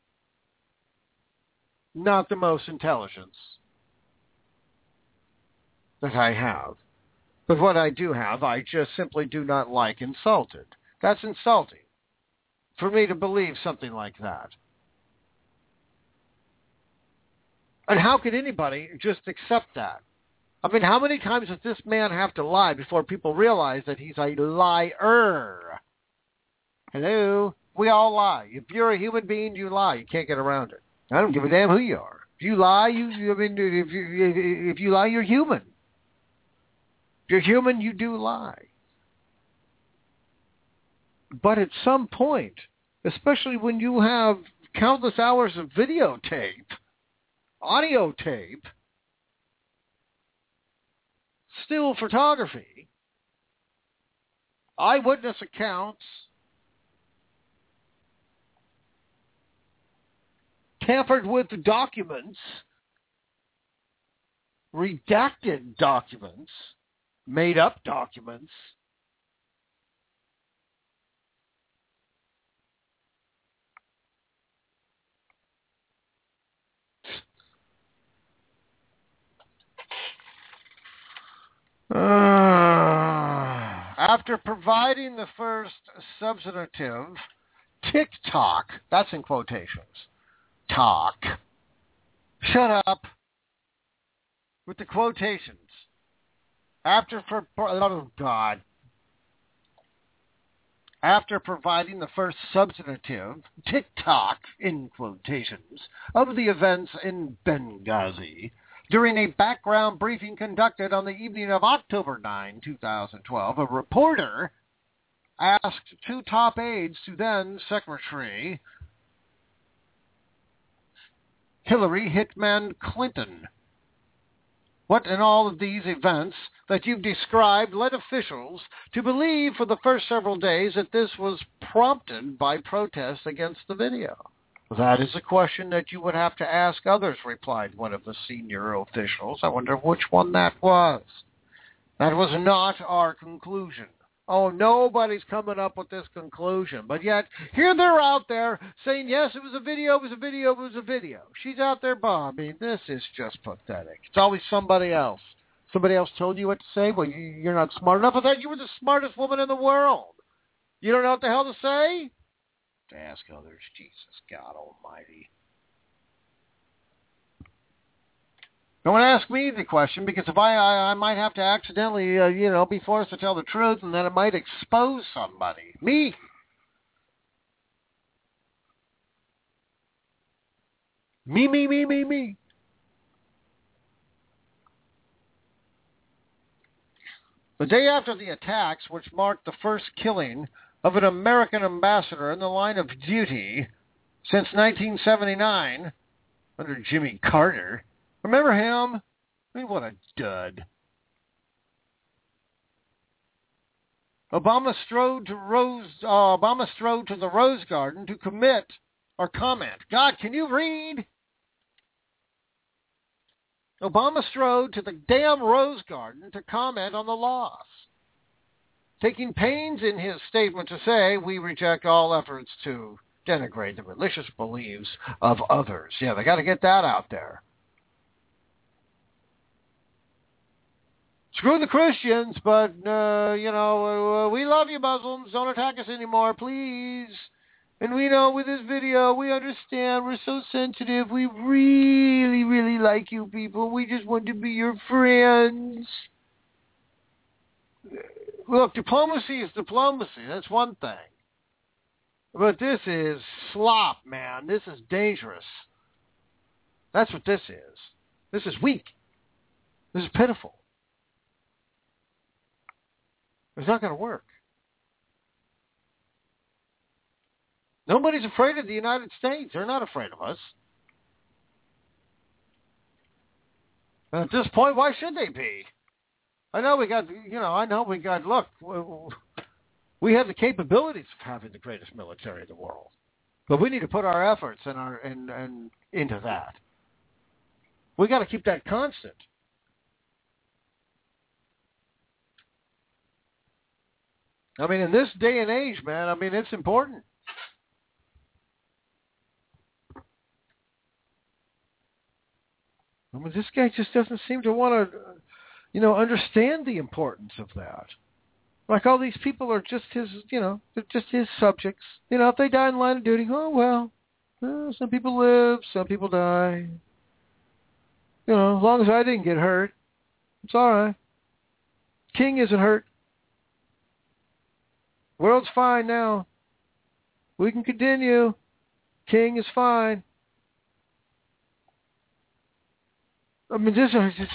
not the most intelligence that I have. But what I do have, I just simply do not like insulted. That's insulting for me to believe something like that. And how could anybody just accept that? I mean, how many times does this man have to lie before people realize that he's a liar? Hello? We all lie. If you're a human being, you lie. You can't get around it. I don't give a damn who you are. If you lie, if you lie, you're human. If you're human, you do lie. But at some point, especially when you have countless hours of videotape, audio tape, still photography, eyewitness accounts, tampered with documents, redacted documents, made up documents, after providing the first substantive TikTok, that's in quotations, talk, shut up with the quotations, after providing the first substantive TikTok, in quotations, of the events in Benghazi, during a background briefing conducted on the evening of October 9, 2012, a reporter asked two top aides to then Secretary Hillary Hitman Clinton, what in all of these events that you've described led officials to believe for the first several days that this was prompted by protests against the video? That is a question that you would have to ask others, replied one of the senior officials. I wonder which one that was. That was not our conclusion. Oh, nobody's coming up with this conclusion. But yet, here they're out there saying, yes, it was a video, it was a video, it was a video. She's out there bombing. This is just pathetic. It's always somebody else. Somebody else told you what to say? Well, you're not smart enough. I thought you were the smartest woman in the world. You don't know what the hell to say? To ask others. Jesus, God almighty. Don't ask me the question, because if I might have to accidentally, be forced to tell the truth, and then it might expose somebody. Me. Me. The day after the attacks, which marked the first killing of an American ambassador in the line of duty since 1979 under Jimmy Carter. Remember him? I mean, what a dud. Obama strode to the Rose Garden to comment. God, can you read? Obama strode to the damn Rose Garden to comment on the loss, taking pains in his statement to say, we reject all efforts to denigrate the religious beliefs of others. Yeah, they got to get that out there. Screw the Christians, but, we love you, Muslims. Don't attack us anymore, please. And we know with this video, we understand we're so sensitive. We really, really like you people. We just want to be your friends. Look, diplomacy is diplomacy. That's one thing. But this is slop, man. This is dangerous. That's what this is. This is weak. This is pitiful. It's not going to work. Nobody's afraid of the United States. They're not afraid of us. And at this point, why should they be? Look, we have the capabilities of having the greatest military in the world. But we need to put our efforts into that. We got to keep that constant. I mean, in this day and age, man, it's important. This guy just doesn't seem to want to, understand the importance of that. Like all these people are just his, they're just his subjects. If they die in line of duty, some people live, some people die. As long as I didn't get hurt, it's all right. King isn't hurt. World's fine now. We can continue. King is fine. This is...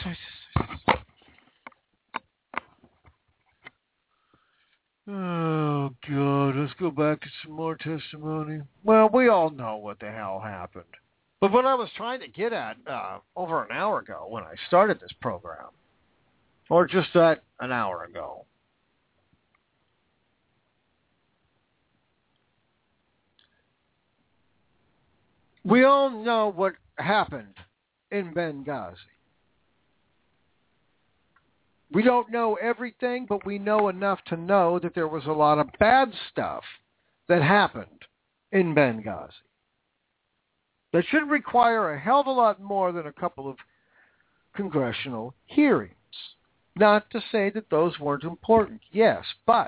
Oh, God. Let's go back to some more testimony. Well, we all know what the hell happened. But what I was trying to get at over an hour ago when I started this program, or just an hour ago, we all know what happened in Benghazi. We don't know everything, but we know enough to know that there was a lot of bad stuff that happened in Benghazi that should require a hell of a lot more than a couple of congressional hearings. Not to say that those weren't important, yes, but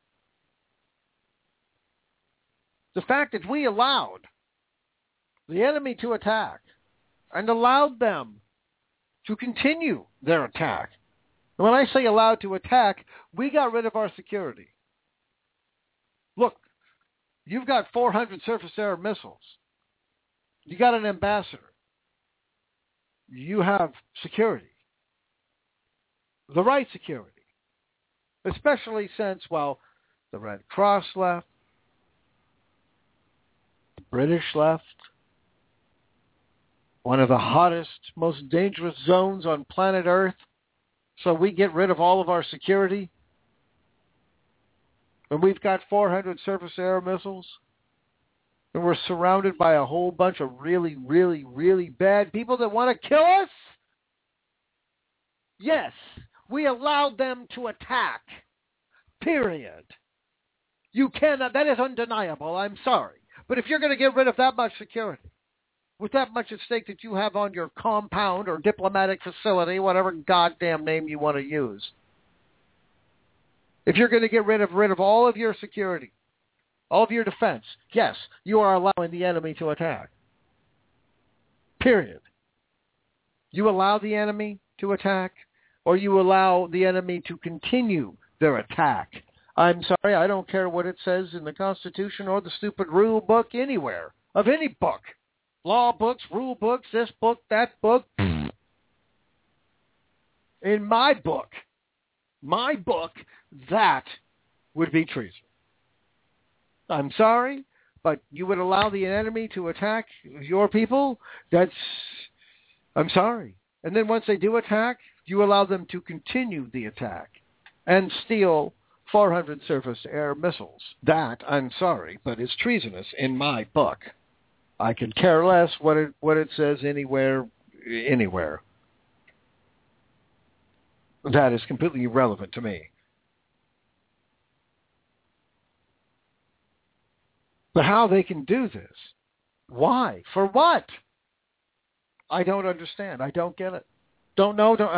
the fact that we allowed the enemy to attack and allowed them to continue their attack. And when I say allowed to attack, we got rid of our security. Look, you've got 400 surface-air missiles. You got an ambassador. You have security. The right security. Especially since, the Red Cross left, the British left, one of the hottest, most dangerous zones on planet Earth. So we get rid of all of our security. And we've got 400 surface-air missiles. And we're surrounded by a whole bunch of really, really, really bad people that want to kill us? Yes, we allowed them to attack. Period. You cannot, that is undeniable, I'm sorry. But if you're going to get rid of that much security, with that much at stake that you have on your compound or diplomatic facility, whatever goddamn name you want to use, if you're going to get rid of all of your security, all of your defense, yes, you are allowing the enemy to attack. Period. You allow the enemy to attack, or you allow the enemy to continue their attack. I'm sorry, I don't care what it says in the Constitution or the stupid rule book anywhere, of any book. Law books, rule books, this book, that book. In my book, that would be treason. I'm sorry, but you would allow the enemy to attack your people? I'm sorry. And then once they do attack, you allow them to continue the attack and steal 400 surface-to-air missiles. That, I'm sorry, but is treasonous in my book. I could care less what it says anywhere. That is completely irrelevant to me. But how they can do this? Why? For what? I don't understand. I don't get it. Don't know. It's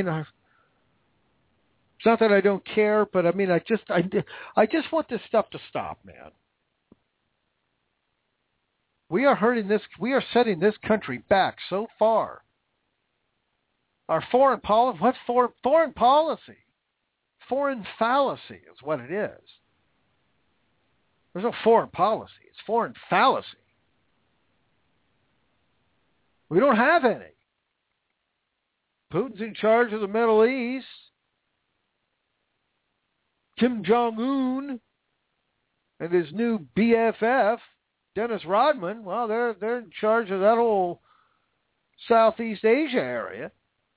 not that I don't care, but I just want this stuff to stop, man. We are setting this country back so far. Our foreign policy, what's foreign policy? Foreign fallacy is what it is. There's no foreign policy. It's foreign fallacy. We don't have any. Putin's in charge of the Middle East. Kim Jong-un and his new BFF, Dennis Rodman, well, they're in charge of that whole Southeast Asia area.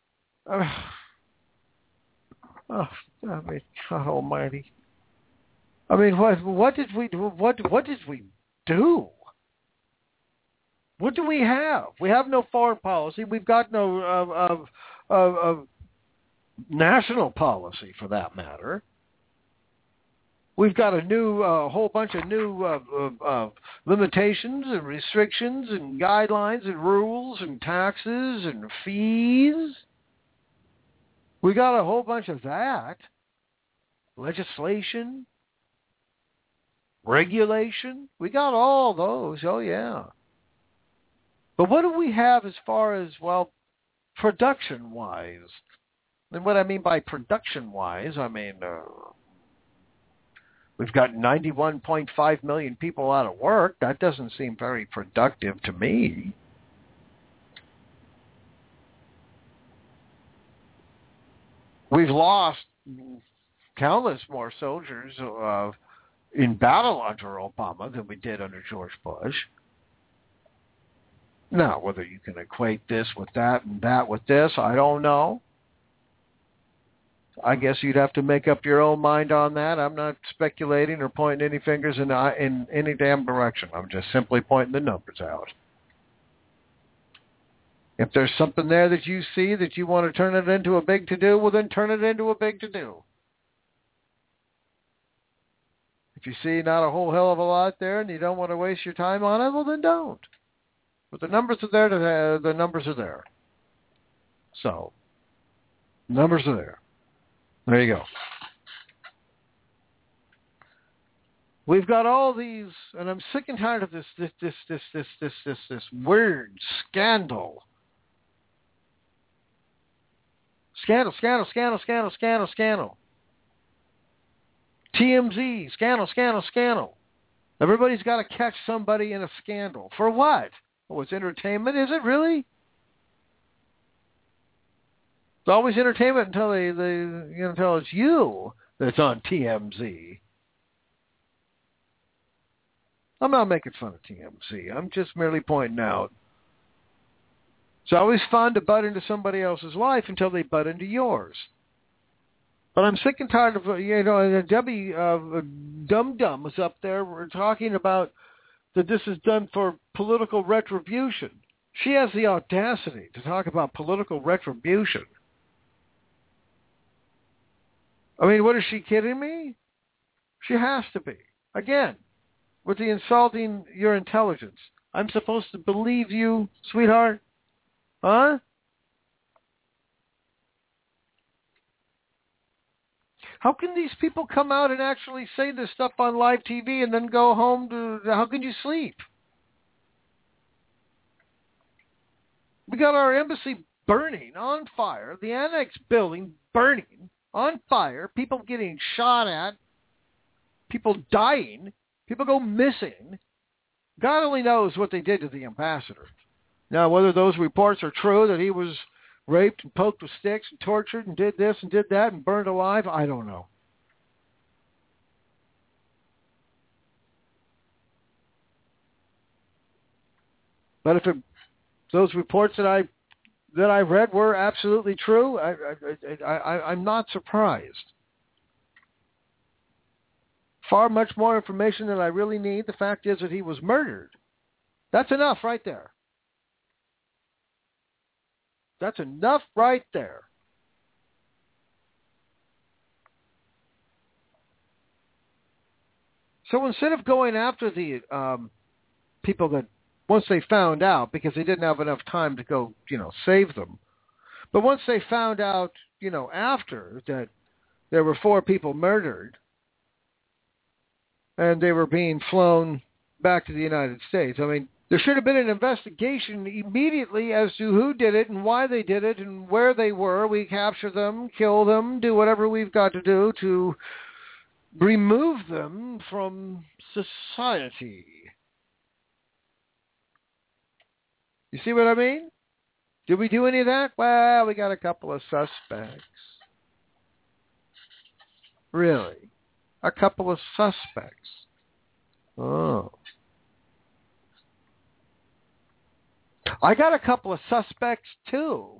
God Almighty! What did we do? What do we have? We have no foreign policy. We've got no national policy, for that matter. We've got a whole bunch of new limitations and restrictions and guidelines and rules and taxes and fees. We got a whole bunch of that. Legislation, regulation. We got all those. Oh, yeah. But what do we have as far as, production-wise? And what I mean by production-wise, we've got 91.5 million people out of work. That doesn't seem very productive to me. We've lost countless more soldiers in battle under Obama than we did under George Bush. Now, whether you can equate this with that and that with this, I don't know. I guess you'd have to make up your own mind on that. I'm not speculating or pointing any fingers in any damn direction. I'm just simply pointing the numbers out. If there's something there that you see that you want to turn it into a big to-do, well, then turn it into a big to-do. If you see not a whole hell of a lot there and you don't want to waste your time on it, well, then don't. But the numbers are there. The numbers are there. So, numbers are there. There you go. We've got all these, and I'm sick and tired of this weird scandal. Scandal. TMZ, scandal. Everybody's got to catch somebody in a scandal. For what? Oh, it's entertainment, is it really? It's always entertainment until until it's you that's on TMZ. I'm not making fun of TMZ. I'm just merely pointing out. It's always fun to butt into somebody else's life until they butt into yours. But I'm sick and tired of, Debbie Dum Dum was up there talking about that this is done for political retribution. She has the audacity to talk about political retribution. I mean, what is she kidding me? She has to be. Again, with the insulting your intelligence. I'm supposed to believe you, sweetheart? Huh? How can these people come out and actually say this stuff on live TV and then go home to... How can you sleep? We got our embassy burning, on fire, the annex building burning, on fire, people getting shot at, people dying, people go missing. God only knows what they did to the ambassador. Now, whether those reports are true, that he was raped and poked with sticks and tortured and did this and did that and burned alive, I don't know. But if those reports that I read were absolutely true, I'm not surprised. Far much more information than I really need. The fact is that he was murdered. That's enough right there. That's enough right there. So instead of going after the people that once they found out, because they didn't have enough time to go, save them, but once they found out, after that there were 4 people murdered and they were being flown back to the United States, I mean, there should have been an investigation immediately as to who did it and why they did it and where they were. We capture them, kill them, do whatever we've got to do to remove them from society. You see what I mean? Did we do any of that? Well, we got a couple of suspects. Really? A couple of suspects. Oh. I got a couple of suspects, too.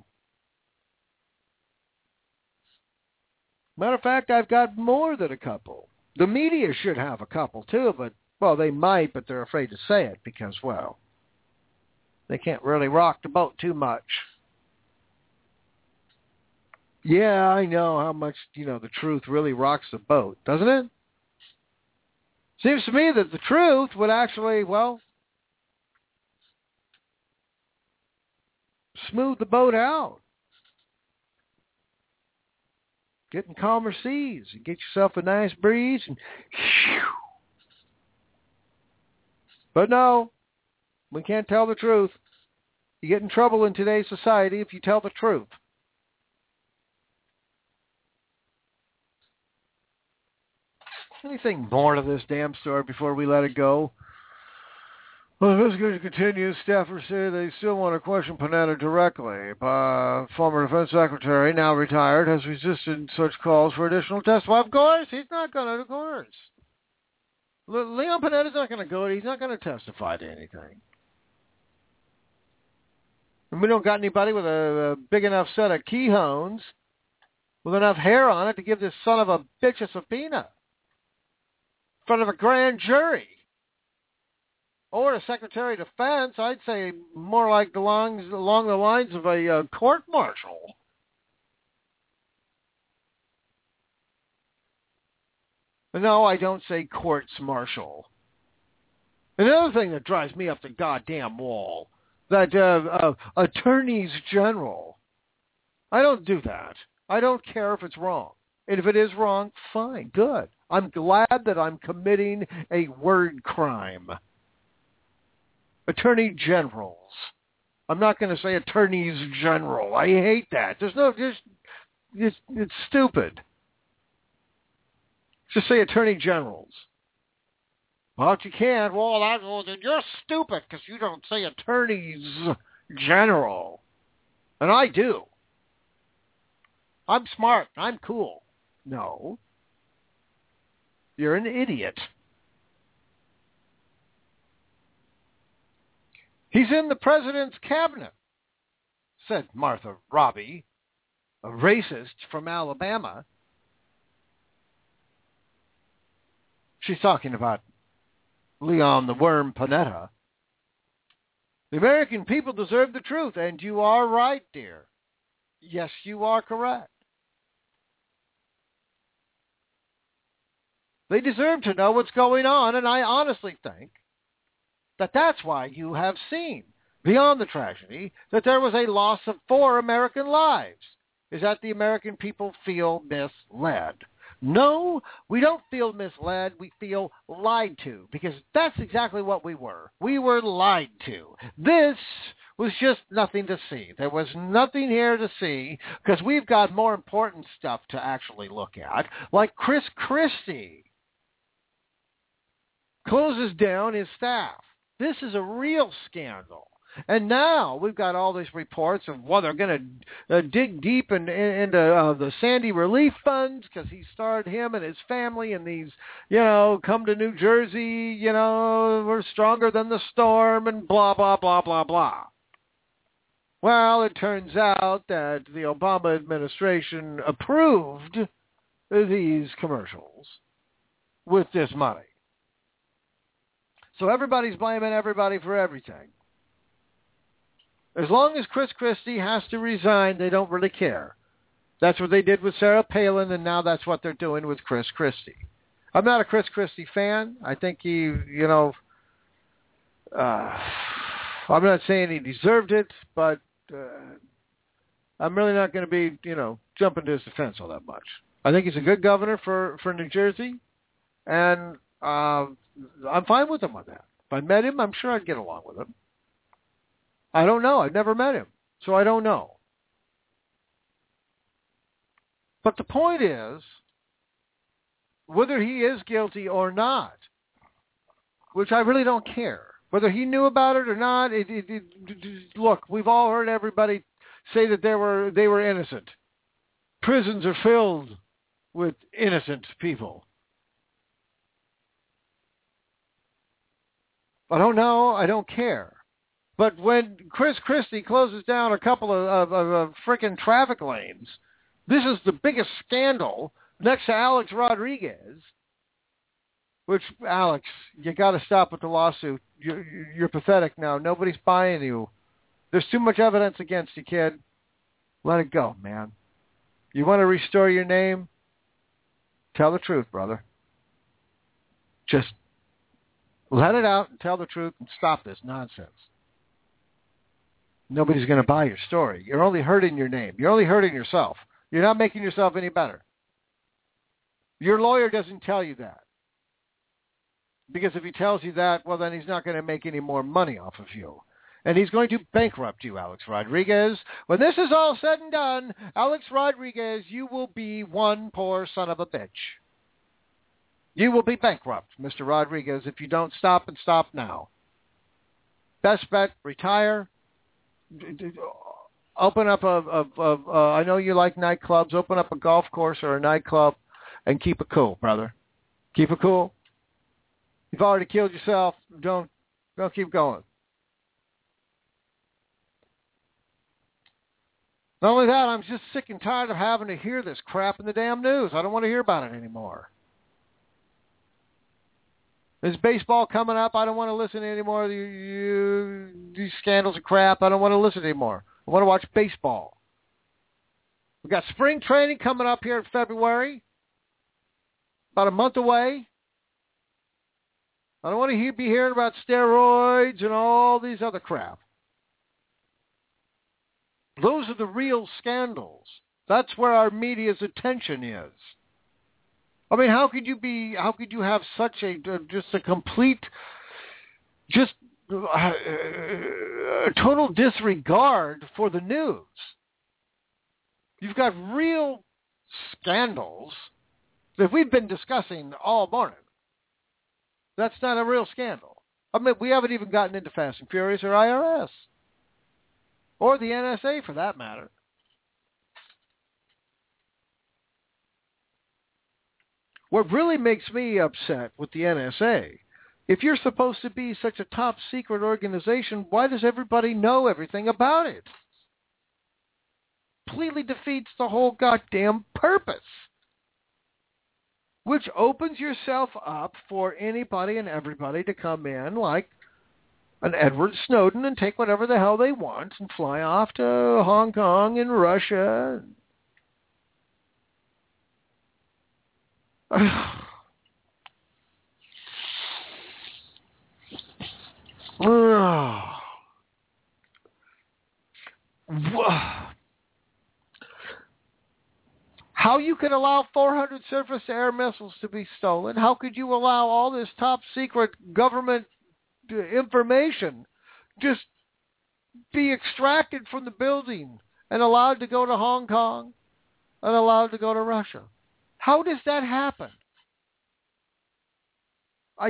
Matter of fact, I've got more than a couple. The media should have a couple, too, but, well, they might, but they're afraid to say it because, well, they can't really rock the boat too much. Yeah, I know how much, the truth really rocks the boat, doesn't it? Seems to me that the truth would actually, well, smooth the boat out. Get in calmer seas and get yourself a nice breeze and whew. But no, we can't tell the truth. You get in trouble in today's society if you tell the truth. Anything more to this damn story before we let it go? Well, if this is going to continue, staffers say they still want to question Panetta directly. Former defense secretary, now retired, has resisted such calls for additional testimony. Of course, he's not going to, of course. Leon Panetta's not going to go. He's not going to testify to anything. And we don't got anybody with a big enough set of keyhones with enough hair on it to give this son of a bitch a subpoena in front of a grand jury. Or a Secretary of Defense, I'd say more like along the lines of a court-martial. No, I don't say courts-martial. Another thing that drives me up the goddamn wall, that attorneys general. I don't do that. I don't care if it's wrong. And if it is wrong, fine, good. I'm glad that I'm committing a word crime. Attorney generals. I'm not going to say attorneys general. I hate that. It's stupid. Just say attorney generals. Well, if you can't, well, then you're stupid because you don't say attorneys general. And I do. I'm smart. I'm cool. No. You're an idiot. He's in the president's cabinet, said Martha Robbie, a racist from Alabama. She's talking about Leon the Worm Panetta. The American people deserve the truth, and you are right, dear. Yes, you are correct. They deserve to know what's going on, and I honestly think that that's why you have seen, beyond the tragedy, that there was a loss of 4 American lives, is that the American people feel misled. No, we don't feel misled. We feel lied to, because that's exactly what we were. We were lied to. This was just nothing to see. There was nothing here to see, because we've got more important stuff to actually look at, like Chris Christie closes down his staff. This is a real scandal. And now we've got all these reports of, well, they're going to dig deep into the Sandy relief funds because he starred him and his family in these, come to New Jersey, we're stronger than the storm and blah, blah, blah, blah, blah. Well, it turns out that the Obama administration approved these commercials with this money. So everybody's blaming everybody for everything. As long as Chris Christie has to resign, they don't really care. That's what they did with Sarah Palin, and now that's what they're doing with Chris Christie. I'm not a Chris Christie fan. I think he, I'm not saying he deserved it, but I'm really not going to be, jumping to his defense all that much. I think he's a good governor for New Jersey, and I'm fine with him on that. If I met him, I'm sure I'd get along with him. I don't know. I've never met him, so I don't know. But the point is, whether he is guilty or not, which I really don't care, whether he knew about it or not, look, we've all heard everybody say that they were innocent. Prisons are filled with innocent people. I don't know. I don't care. But when Chris Christie closes down a couple of frickin' traffic lanes, this is the biggest scandal next to Alex Rodriguez, which, Alex, you got to stop with the lawsuit. You're pathetic now. Nobody's buying you. There's too much evidence against you, kid. Let it go, man. You want to restore your name? Tell the truth, brother. Just let it out and tell the truth and stop this nonsense. Nobody's going to buy your story. You're only hurting your name. You're only hurting yourself. You're not making yourself any better. Your lawyer doesn't tell you that. Because if he tells you that, well, then he's not going to make any more money off of you. And he's going to bankrupt you, Alex Rodriguez. When this is all said and done, Alex Rodriguez, you will be one poor son of a bitch. You will be bankrupt, Mr. Rodriguez, if you don't stop and stop now. Best bet, retire. Open up I know you like nightclubs. Open up a golf course or a nightclub and keep it cool, brother. Keep it cool. You've already killed yourself. Don't keep going. Not only that, I'm just sick and tired of having to hear this crap in the damn news. I don't want to hear about it anymore. There's baseball coming up. I don't want to listen anymore. These scandals of crap. I don't want to listen anymore. I want to watch baseball. We've got spring training coming up here in February. About a month away. I don't want to be hearing about steroids and all these other crap. Those are the real scandals. That's where our media's attention is. I mean, how could you have such a complete, total disregard for the news? You've got real scandals that we've been discussing all morning. That's not a real scandal. I mean, we haven't even gotten into Fast and Furious or IRS. Or the NSA, for that matter. What really makes me upset with the NSA, if you're supposed to be such a top secret organization, why does everybody know everything about it? Completely defeats the whole goddamn purpose. which opens yourself up for anybody and everybody to come in like an Edward Snowden and take whatever the hell they want and fly off to Hong Kong and Russia. How you could allow 400 surface-to-air missiles to be stolen? How could you allow all this top-secret government information just be extracted from the building and allowed to go to Hong Kong and allowed to go to Russia? How does that happen? A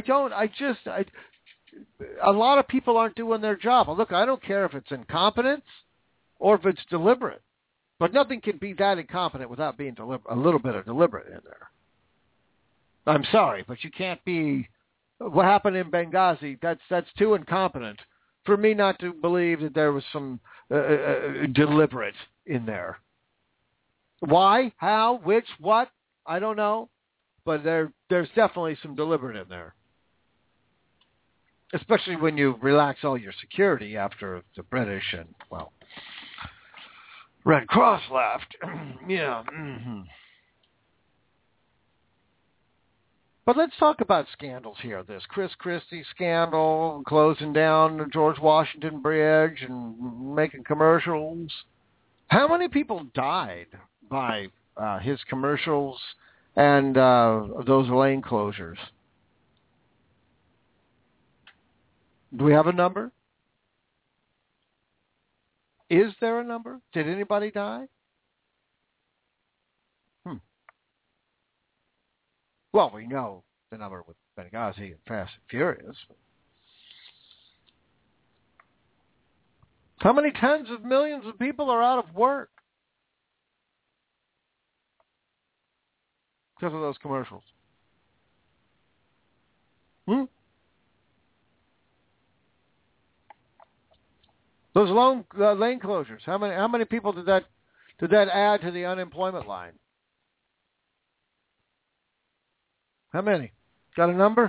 lot of people aren't doing their job. Look, I don't care if it's incompetence or if it's deliberate, but nothing can be that incompetent without being a little bit of deliberate in there. I'm sorry, but you can't be. What happened in Benghazi, that's too incompetent for me not to believe that there was some deliberate in there. Why? How? Which? What? I don't know. But there's definitely some deliberate in there. Especially when you relax all your security after the British and, well, Red Cross left. Yeah. Mm-hmm. But let's talk about scandals here. This Chris Christie scandal, closing down the George Washington Bridge and making commercials. How many people died by his commercials and those lane closures? Do we have a number? Is there a number? Did anybody die? Well, we know the number with Benghazi and Fast and Furious. How many tens of millions of people are out of work because of those commercials? Those lane closures. How many people did that add to the unemployment line? How many? Got a number?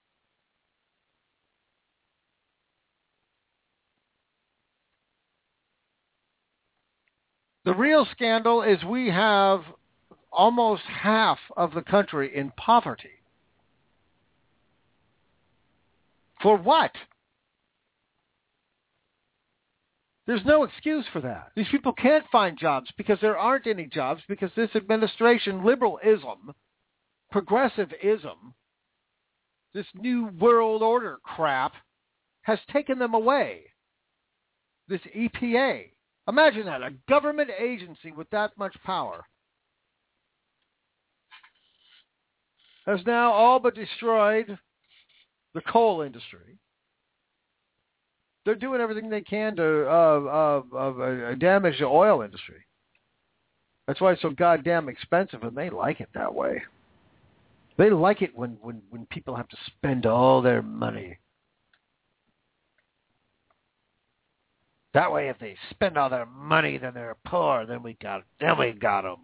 The real scandal is we have almost half of the country in poverty. For what? There's no excuse for that. These people can't find jobs because there aren't any jobs because this administration, liberalism, progressivism, this new world order crap has taken them away. This EPA. Imagine that, a government agency with that much power has now all but destroyed the coal industry. They're doing everything they can to damage the oil industry. That's why it's so goddamn expensive, and they like it that way. They like it when people have to spend all their money. That way, if they spend all their money, then they're poor. Then we got them.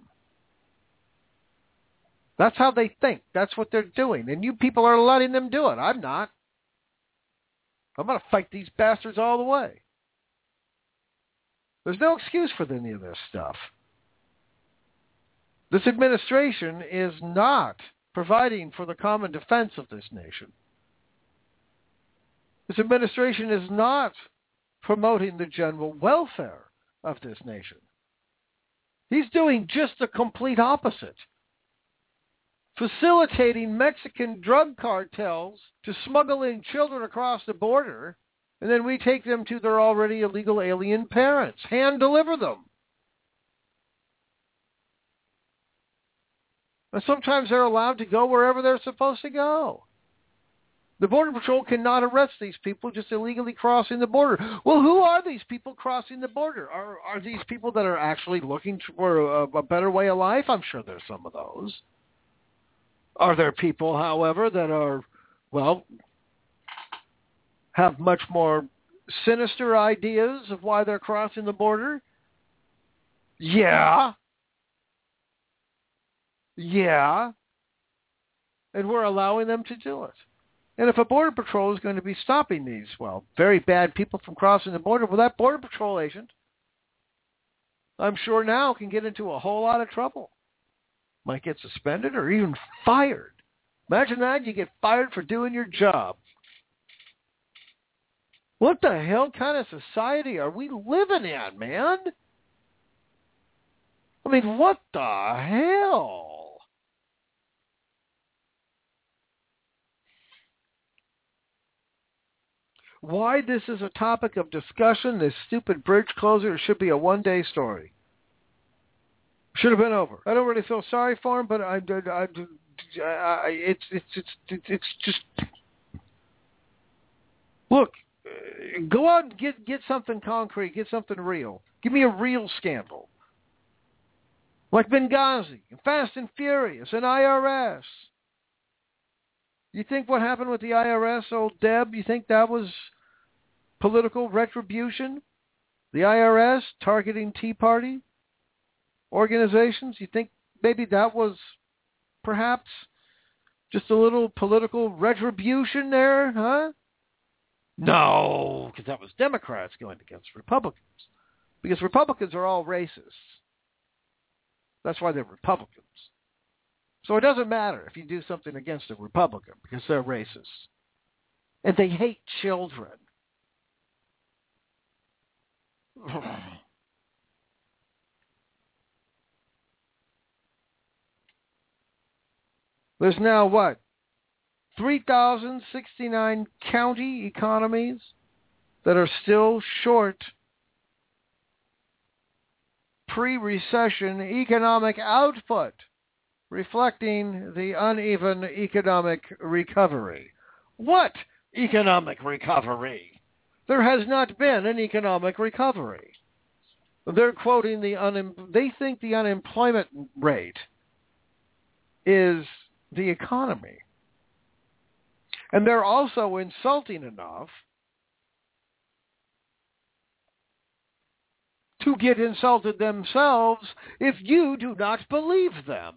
That's how they think. That's what they're doing, and you people are letting them do it. I'm not. I'm going to fight these bastards all the way. There's no excuse for any of this stuff. This administration is not providing for the common defense of this nation. This administration is not promoting the general welfare of this nation. He's doing just the complete opposite. Facilitating Mexican drug cartels to smuggle in children across the border, and then we take them to their already illegal alien parents, hand deliver them. And sometimes they're allowed to go wherever they're supposed to go. The Border Patrol cannot arrest these people just illegally crossing the border. Well, who are these people crossing the border? Are these people that are actually looking for a better way of life? I'm sure there's some of those. Are there people, however, that are, well, have much more sinister ideas of why they're crossing the border? Yeah. And we're allowing them to do it. And if a Border Patrol is going to be stopping these, very bad people from crossing the border, that Border Patrol agent, I'm sure now can get into a whole lot of trouble. Might get suspended or even fired. Imagine that, you get fired for doing your job. What the hell kind of society are we living in, man? I mean, what the hell? Why this is a topic of discussion, this stupid bridge closer, should be a one-day story. Should have been over. I don't really feel sorry for him, but it's just, look, go out and get something concrete, get something real. Give me a real scandal. Like Benghazi, and Fast and Furious, and IRS. You think what happened with the IRS, old Deb, you think that was political retribution? The IRS targeting Tea Party organizations? You think maybe that was perhaps just a little political retribution there, huh? No, because that was Democrats going against Republicans. Because Republicans are all racists. That's why they're Republicans. So it doesn't matter if you do something against a Republican because they're racist. And they hate children. There's now what? 3,069 county economies that are still short pre-recession economic output, reflecting the uneven economic recovery. What economic recovery? There has not been an economic recovery. They're quoting they think the unemployment rate is the economy. And they're also insulting enough to get insulted themselves if you do not believe them.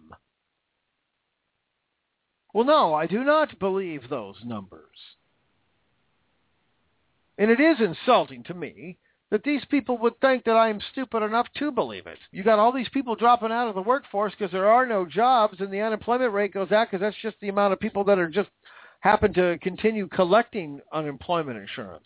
Well, no, I do not believe those numbers. And it is insulting to me that these people would think that I am stupid enough to believe it. You got all these people dropping out of the workforce because there are no jobs, and the unemployment rate goes out because that's just the amount of people that are just happen to continue collecting unemployment insurance.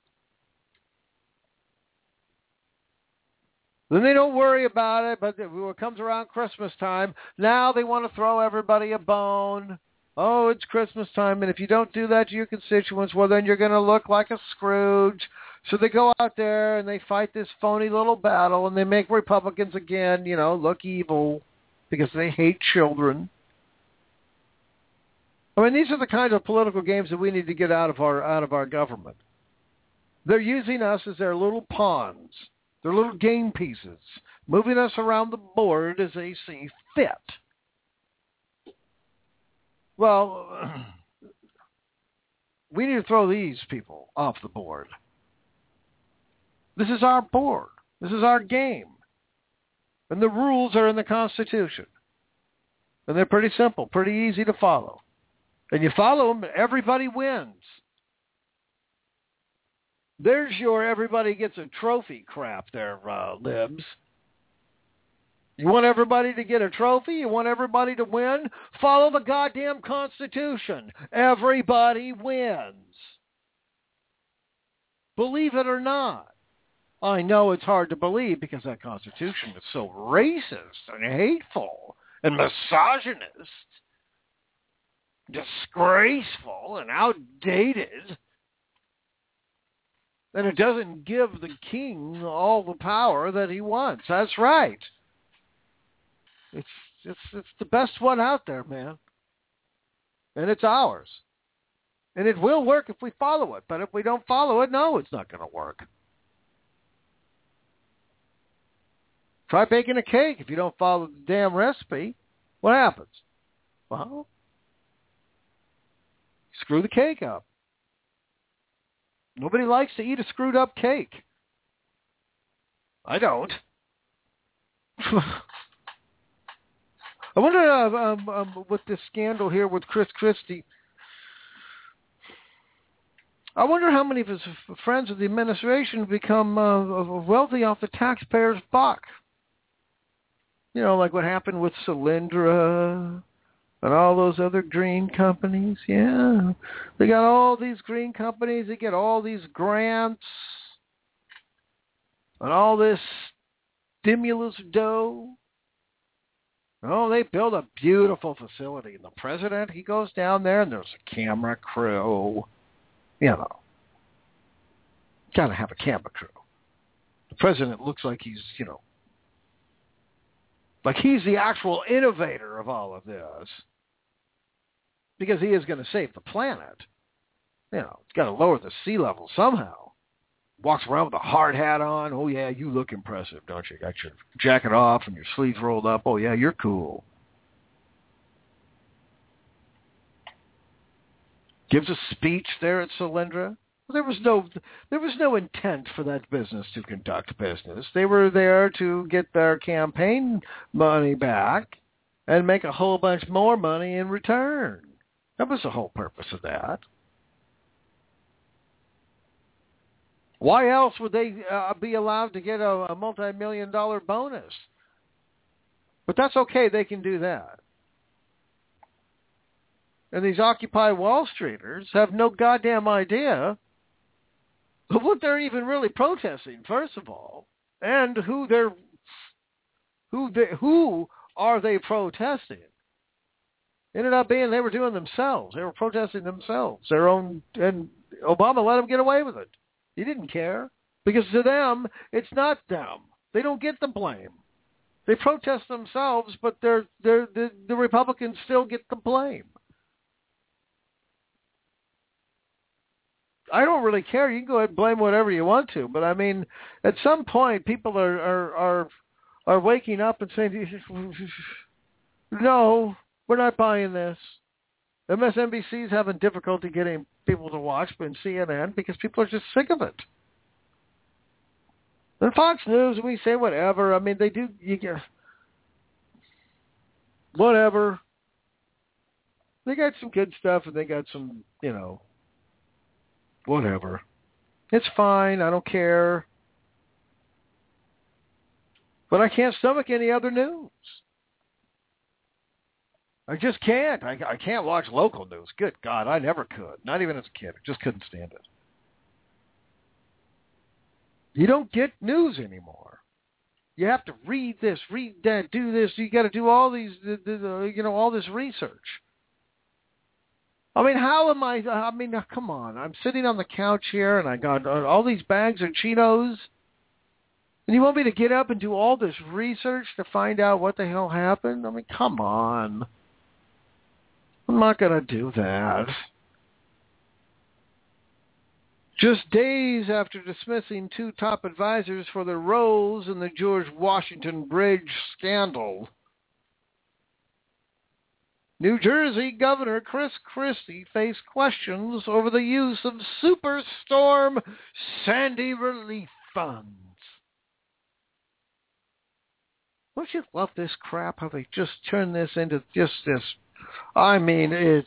Then they don't worry about it, but when it comes around Christmas time, now they want to throw everybody a bone. Oh, it's Christmas time, and if you don't do that to your constituents, well, then you're going to look like a Scrooge. So they go out there and they fight this phony little battle, and they make Republicans again, look evil because they hate children. I mean, these are the kinds of political games that we need to get out of our government. They're using us as their little pawns. They're little game pieces, moving us around the board as they see fit. Well, we need to throw these people off the board. This is our board. This is our game. And the rules are in the Constitution. And they're pretty simple, pretty easy to follow. And you follow them, everybody wins. There's your everybody gets a trophy crap there, libs. You want everybody to get a trophy? You want everybody to win? Follow the goddamn Constitution. Everybody wins. Believe it or not. I know it's hard to believe because that Constitution is so racist and hateful and misogynist, disgraceful and outdated. And it doesn't give the king all the power that he wants. That's right. It's the best one out there, man. And it's ours. And it will work if we follow it. But if we don't follow it, no, it's not going to work. Try baking a cake. If you don't follow the damn recipe, what happens? Well, screw the cake up. Nobody likes to eat a screwed up cake. I don't. I wonder with this scandal here with Chris Christie, I wonder how many of his friends of the administration become wealthy off the taxpayers' buck. You know, like what happened with Solyndra and all those other green companies. Yeah, they got all these green companies. They get all these grants and all this stimulus dough. Oh, they build a beautiful facility. And the president, he goes down there, and there's a camera crew. You know, got to have a camera crew. The president looks like he's, you know, like he's the actual innovator of all of this. Because he is going to save the planet. You know, it's got to lower the sea level somehow. Walks around with a hard hat on. Oh, yeah, you look impressive, don't you? Got your jacket off and your sleeves rolled up. Oh, yeah, you're cool. Gives a speech there at Solyndra. There was no intent for that business to conduct business. They were there to get their campaign money back and make a whole bunch more money in return. That was the whole purpose of that. Why else would they be allowed to get a multi-million-dollar bonus? But that's okay. They can do that. And these Occupy Wall Streeters have no goddamn idea of what they're even really protesting, first of all, and who are they protesting? Ended up being they were doing themselves. They were protesting themselves, their own, and Obama let them get away with it. He didn't care because to them, it's not them. They don't get the blame. They protest themselves, but the Republicans still get the blame. I don't really care. You can go ahead and blame whatever you want to, but I mean, at some point, people are waking up and saying, "No, we're not buying this." MSNBC is having difficulty getting people to watch, but in CNN because people are just sick of it. And Fox News, we say whatever. I mean, they do. You get whatever. They got some good stuff, and they got some, you know. Whatever. It's fine. I don't care. But I can't stomach any other news. I just can't. I can't watch local news. Good God, I never could. Not even as a kid. I just couldn't stand it. You don't get news anymore. You have to read this, read that, do this. You got to do all these, all this research. I mean, how am I mean, come on. I'm sitting on the couch here, and I got all these bags of Cheetos, and you want me to get up and do all this research to find out what the hell happened? I mean, come on. I'm not going to do that. Just days after dismissing two top advisors for their roles in the George Washington Bridge scandal, New Jersey Governor Chris Christie faced questions over the use of Superstorm Sandy relief funds. Don't you love this crap, how they just turn this into just this? I mean, it's...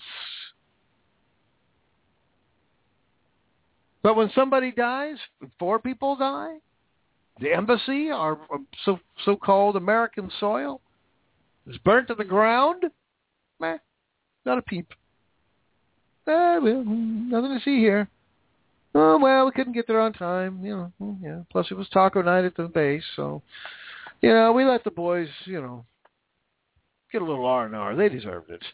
But when somebody dies, 4 people die, the embassy, our so-called American soil, is burnt to the ground, meh, not a peep. Well, nothing to see here. Oh, well, we couldn't get there on time, yeah. Plus, it was taco night at the base, so, we let the boys, get a little R&R. They deserved it.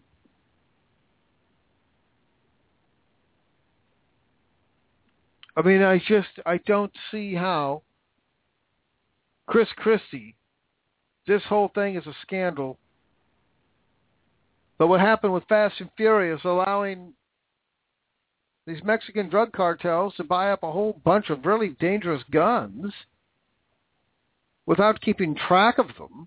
I mean, I don't see how Chris Christie, this whole thing is a scandal. But what happened with Fast and Furious, allowing these Mexican drug cartels to buy up a whole bunch of really dangerous guns without keeping track of them,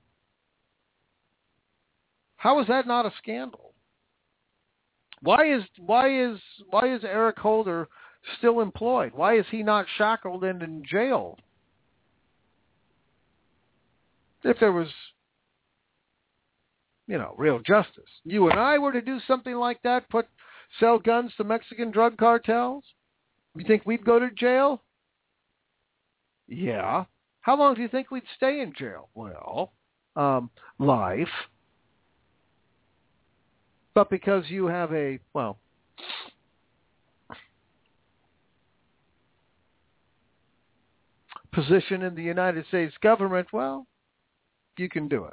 how is that not a scandal? Why is Eric Holder still employed? Why is he not shackled and in jail? If there was real justice. You and I were to do something like that, sell guns to Mexican drug cartels, you think we'd go to jail? Yeah. How long do you think we'd stay in jail? Well, life. But because you have position in the United States government, well, you can do it.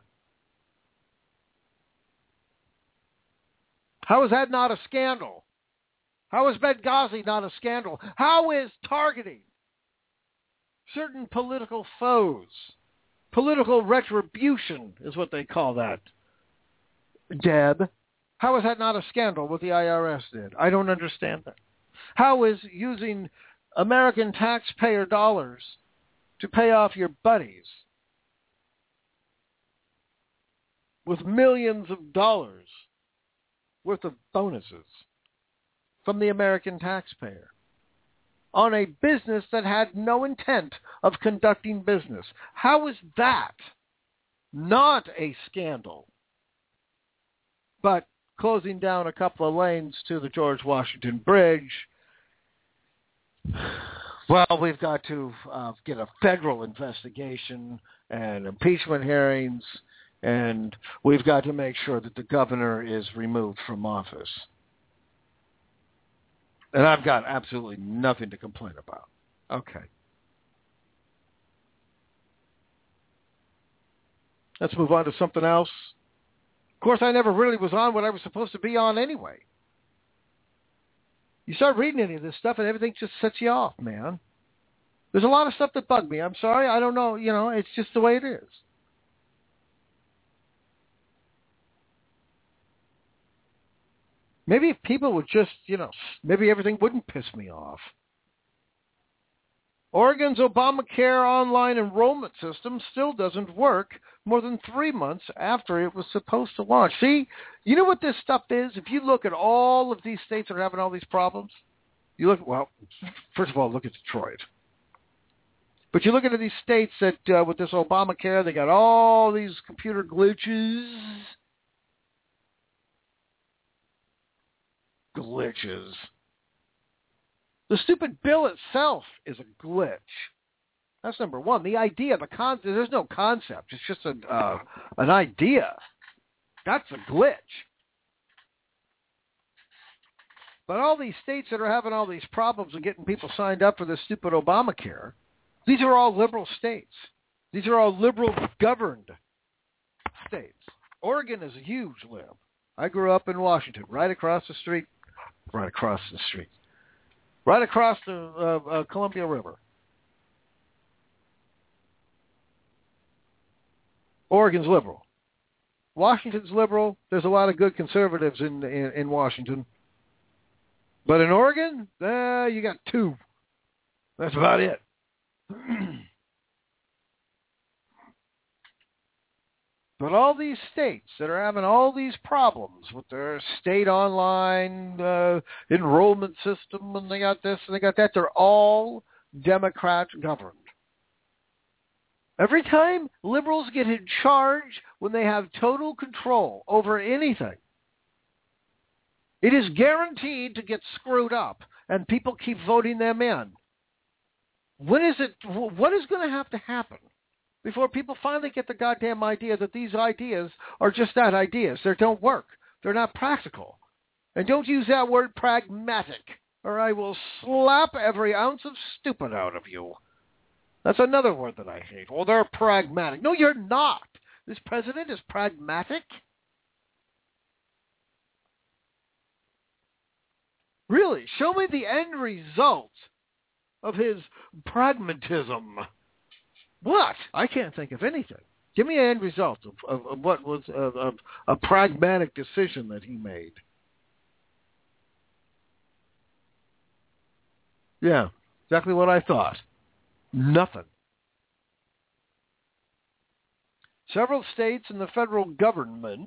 How is that not a scandal? How is Benghazi not a scandal? How is targeting certain political foes, political retribution is what they call that, Deb, how is that not a scandal what the IRS did? I don't understand that. How is using American taxpayer dollars to pay off your buddies with millions of dollars worth of bonuses from the American taxpayer on a business that had no intent of conducting business? How is that not a scandal? But closing down a couple of lanes to the George Washington Bridge, well, we've got to get a federal investigation and impeachment hearings, and we've got to make sure that the governor is removed from office. And I've got absolutely nothing to complain about. Okay. Let's move on to something else. Of course, I never really was on what I was supposed to be on anyway. You start reading any of this stuff and everything just sets you off, man. There's a lot of stuff that bugged me. I'm sorry. I don't know. It's just the way it is. Maybe if people would just, maybe everything wouldn't piss me off. Oregon's Obamacare online enrollment system still doesn't work more than 3 months after it was supposed to launch. See, you know what this stuff is? If you look at all of these states that are having all these problems, first of all, look at Detroit. But you look into these states that with this Obamacare, they got all these computer glitches. The stupid bill itself is a glitch. That's number one. The idea, there's no concept. It's just an idea. That's a glitch. But all these states that are having all these problems and getting people signed up for this stupid Obamacare, these are all liberal states. These are all liberal-governed states. Oregon is a huge lib. I grew up in Washington, right across the Columbia River. Oregon's liberal. Washington's liberal. There's a lot of good conservatives in Washington. But in Oregon, you got 2. That's about it. But all these states that are having all these problems with their state online enrollment system, and they got this and they got that, they're all Democrat governed. Every time liberals get in charge, when they have total control over anything, it is guaranteed to get screwed up, and people keep voting them in. What is going to have to happen before people finally get the goddamn idea that these ideas are just that, ideas? They don't work. They're not practical. And don't use that word pragmatic, or I will slap every ounce of stupid out of you. That's another word that I hate. Well, they're pragmatic. No, you're not. This president is pragmatic. Really, show me the end result of his pragmatism. What? I can't think of anything. Give me an end result of what was a pragmatic decision that he made. Yeah, exactly what I thought. Nothing. Several states and the federal government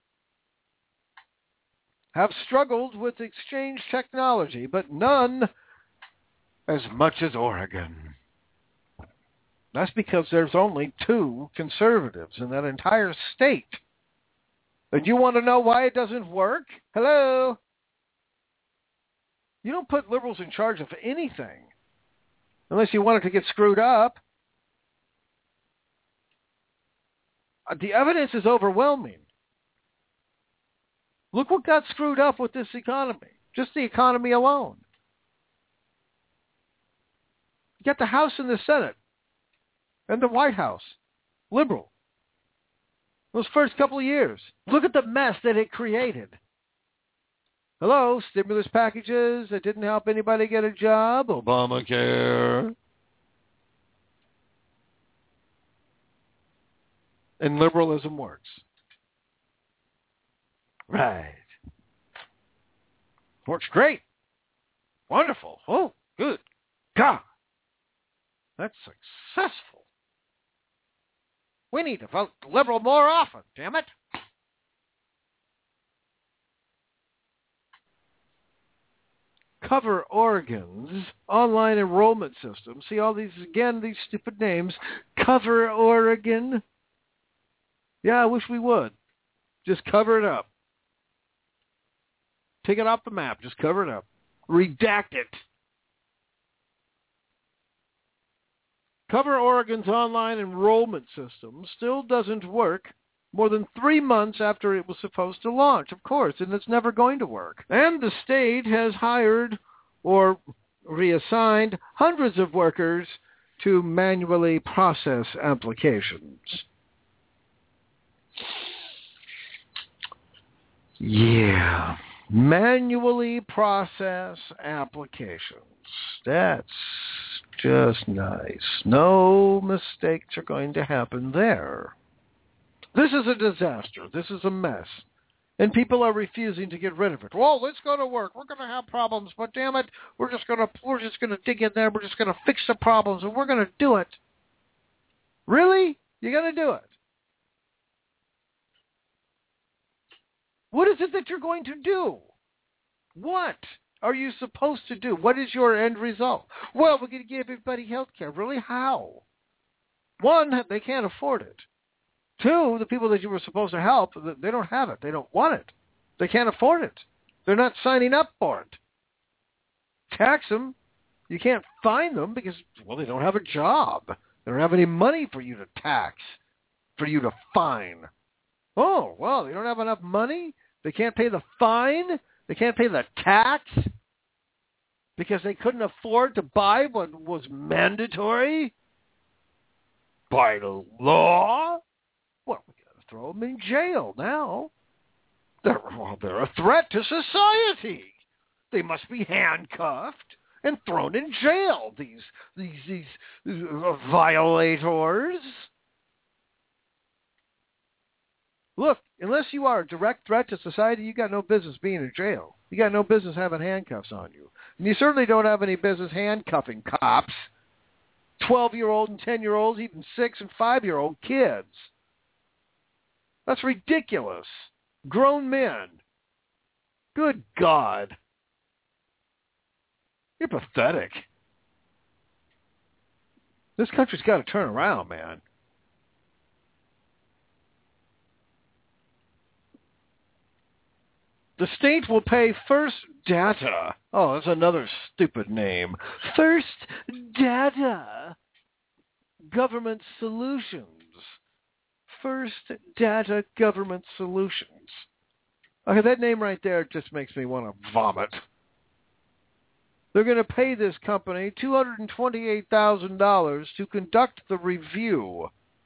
have struggled with exchange technology, but none as much as Oregon. That's because there's only 2 conservatives in that entire state. And you want to know why it doesn't work? Hello? You don't put liberals in charge of anything unless you want it to get screwed up. The evidence is overwhelming. Look what got screwed up with this economy. Just the economy alone. You got the House and the Senate and the White House. Liberal. Those first couple of years. Look at the mess that it created. Hello, stimulus packages that didn't help anybody get a job. Obamacare. And liberalism works. Right. Works great. Wonderful. Oh, good. God. That's successful. We need to vote liberal more often, damn it. Cover Oregon's online enrollment system. See all these, again, these stupid names. Cover Oregon. Yeah, I wish we would. Just cover it up. Take it off the map. Just cover it up. Redact it. Cover Oregon's online enrollment system still doesn't work more than 3 months after it was supposed to launch, of course, and it's never going to work. And the state has hired or reassigned hundreds of workers to manually process applications. Yeah, manually process applications. That's just nice. No mistakes are going to happen there. This is a disaster. This is a mess. And people are refusing to get rid of it. Well, let's go to work. We're going to have problems, but damn it, we're just going to dig in there. We're just going to fix the problems, and we're going to do it. Really? You're going to do it? What is it that you're going to do? What are you supposed to do? What is your end result? Well, we're going to give everybody health care. Really? How? One, they can't afford it. Two, the people that you were supposed to help, they don't have it. They don't want it. They can't afford it. They're not signing up for it. Tax them. You can't fine them because, well, they don't have a job. They don't have any money for you to tax, for you to fine. Oh, well, they don't have enough money? They can't pay the fine? They can't pay the tax? Because they couldn't afford to buy what was mandatory by the law? Well, we got to throw them in jail now. They're a threat to society. They must be handcuffed and thrown in jail, these violators. Look, unless you are a direct threat to society, you got no business being in jail. You got no business having handcuffs on you. And you certainly don't have any business handcuffing cops, 12-year-old and 10-year-olds, even 6- and 5-year-old kids. That's ridiculous. Grown men. Good God. You're pathetic. This country's got to turn around, man. The state will pay First Data. Oh, that's another stupid name. First Data Government Solutions. First Data Government Solutions. Okay, that name right there just makes me want to vomit. They're going to pay this company $228,000 to conduct the review.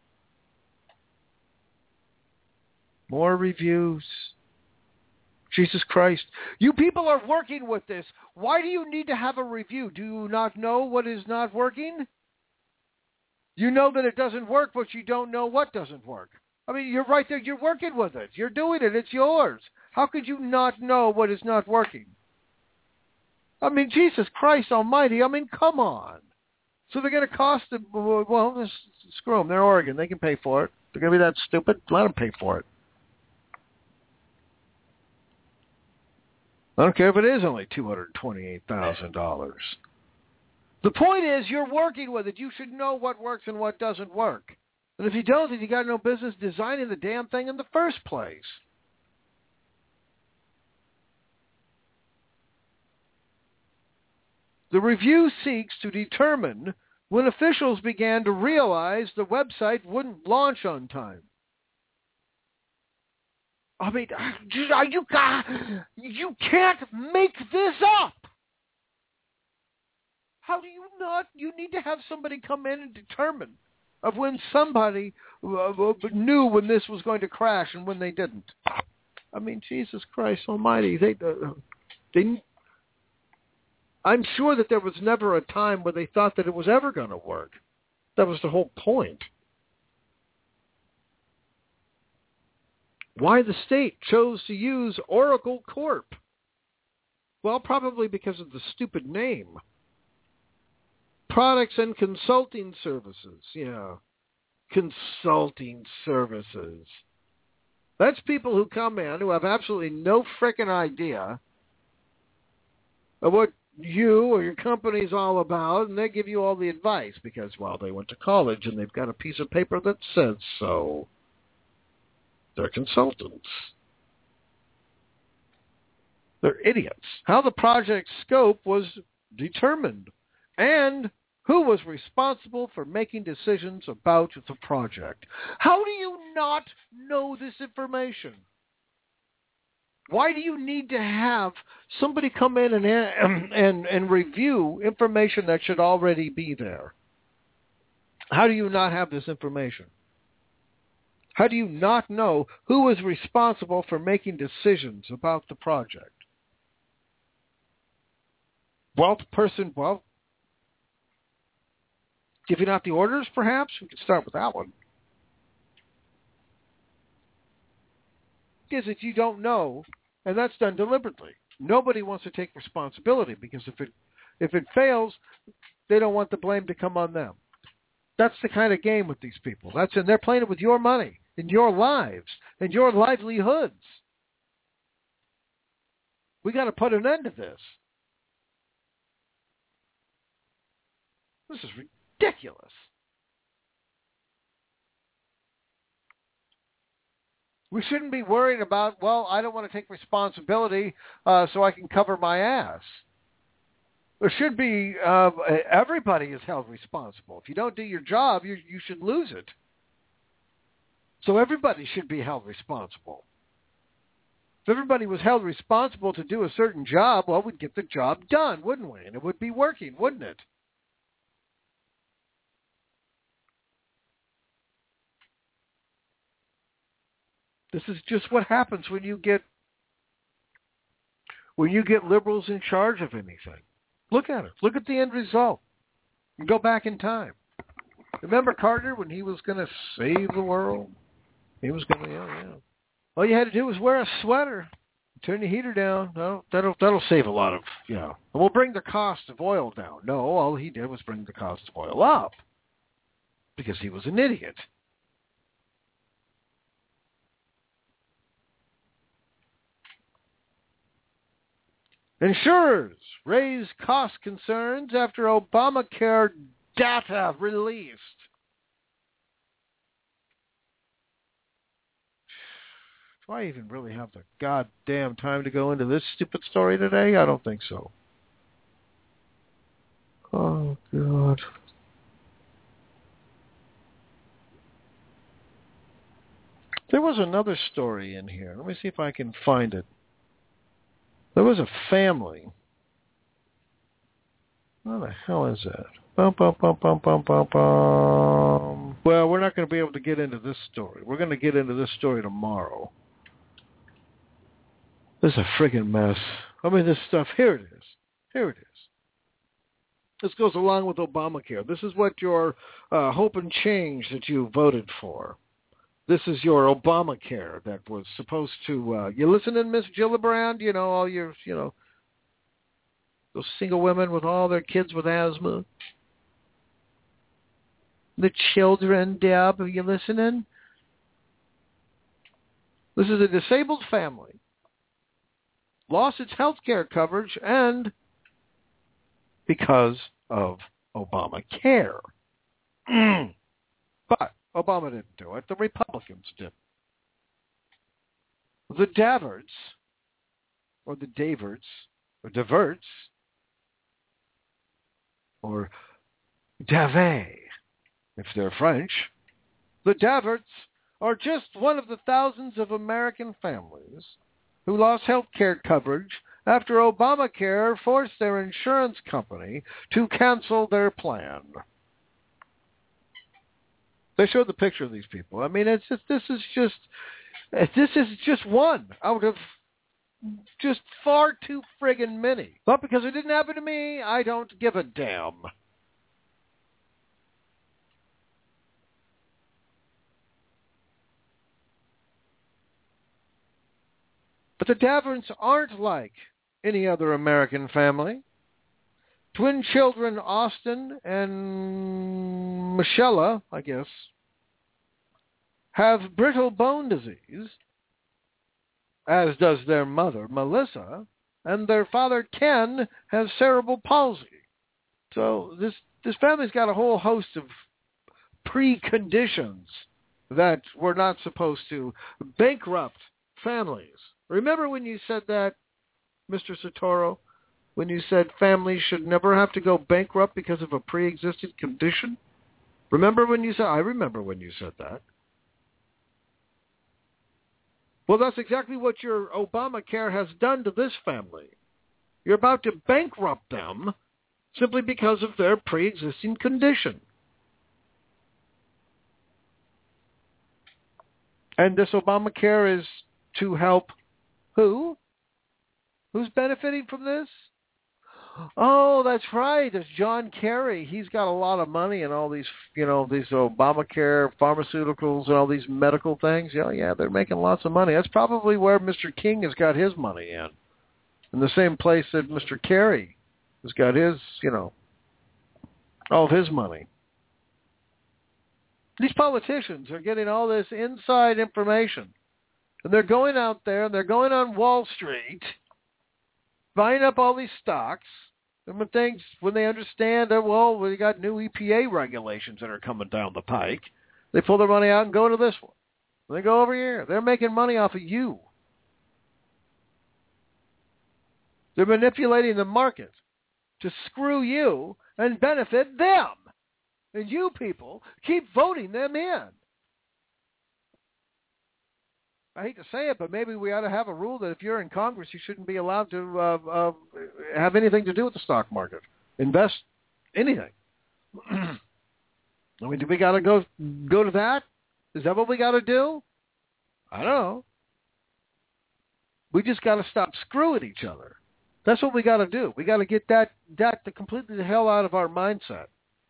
More reviews. Jesus Christ. You people are working with this. Why do you need to have a review? Do you not know what is not working? You know that it doesn't work, but you don't know what doesn't work. I mean, you're right there. You're working with it. You're doing it. It's yours. How could you not know what is not working? I mean, Jesus Christ almighty. I mean, come on. So they're going to cost them, well, screw them. They're Oregon. They can pay for it. They're going to be that stupid. Let them pay for it. I don't care if it is only $228,000. The point is, you're working with it. You should know what works and what doesn't work. And if you don't, then you got no business designing the damn thing in the first place. The review seeks to determine when officials began to realize the website wouldn't launch on time. I mean, you can't make this up. How do you not? You need to have somebody come in and determine of when somebody knew when this was going to crash and when they didn't. I mean, Jesus Christ Almighty, I'm sure that there was never a time where they thought that it was ever going to work. That was the whole point. Why the state chose to use Oracle Corp? Well, probably because of the stupid name. Products and consulting services. Yeah. Consulting services. That's people who come in who have absolutely no frickin' idea of what you or your company's all about, and they give you all the advice because, well, they went to college and they've got a piece of paper that says so. They're consultants. They're idiots. How the project scope was determined and who was responsible for making decisions about the project. How do you not know this information? Why do you need to have somebody come in and review information that should already be there? How do you not have this information? How do you not know who was responsible for making decisions about the project? Well, the person, giving out the orders, perhaps? We could start with that one. Is that you don't know, and that's done deliberately. Nobody wants to take responsibility because if it fails, they don't want the blame to come on them. That's the kind of game with these people. And they're playing it with your money and your lives and your livelihoods. We got to put an end to this. This is ridiculous. We shouldn't be worried about, well, I don't want to take responsibility so I can cover my ass. There should be, everybody is held responsible. If you don't do your job, you should lose it. So everybody should be held responsible. If everybody was held responsible to do a certain job, well, we'd get the job done, wouldn't we? And it would be working, wouldn't it? This is just what happens when you get liberals in charge of anything. Look at it. Look at the end result. You go back in time. Remember Carter when he was going to save the world? He was going to, yeah. All you had to do was wear a sweater, turn the heater down. No, that'll save a lot of, And we'll bring the cost of oil down. No, all he did was bring the cost of oil up because he was an idiot. Insurers raise cost concerns after Obamacare data released. Do I even really have the goddamn time to go into this stupid story today? I don't think so. Oh, God. There was another story in here. Let me see if I can find it. There was a family. What the hell is that? Well, we're not going to be able to get into this story. We're going to get into this story tomorrow. This is a friggin' mess. I mean, this stuff, here it is. Here it is. This goes along with Obamacare. This is what your hope and change that you voted for. This is your Obamacare that was supposed to, you listening, Miss Gillibrand? All your, those single women with all their kids with asthma. The children, Deb, are you listening? This is a disabled family. Lost its health care coverage and because of Obamacare. But Obama didn't do it. The Republicans did. The Daverts, or the Daverts, or Diverts, or Davet, if they're French. The Daverts are just one of the thousands of American families who lost health care coverage after Obamacare forced their insurance company to cancel their plan. They showed the picture of these people. I mean, this is just one out of just far too friggin' many. But because it didn't happen to me, I don't give a damn. But the Daverts aren't like any other American family. Twin children Austin and Michelle, I guess, have brittle bone disease, as does their mother, Melissa, and their father, Ken, has cerebral palsy. So this family's got a whole host of preconditions that were not supposed to bankrupt families. Remember when you said that, Mr. Sotoro? When you said families should never have to go bankrupt because of a pre-existing condition? Remember when you said, I remember when you said that. Well, that's exactly what your Obamacare has done to this family. You're about to bankrupt them simply because of their pre-existing condition. And this Obamacare is to help who? Who's benefiting from this? Oh, that's right. It's John Kerry. He's got a lot of money in all these, these Obamacare pharmaceuticals and all these medical things. Yeah, they're making lots of money. That's probably where Mr. King has got his money in the same place that Mr. Kerry has got his, all of his money. These politicians are getting all this inside information. And they're going out there, and they're going on Wall Street, buying up all these stocks, and when they understand that, we got new EPA regulations that are coming down the pike, they pull their money out and go to this one. They go over here. They're making money off of you. They're manipulating the market to screw you and benefit them. And you people keep voting them in. I hate to say it, but maybe we ought to have a rule that if you're in Congress, you shouldn't be allowed to have anything to do with the stock market. Invest anything. I mean, do we got to go to that? Is that what we got to do? I don't know. We just got to stop screwing each other. That's what we got to do. We got to get that completely the hell out of our mindset.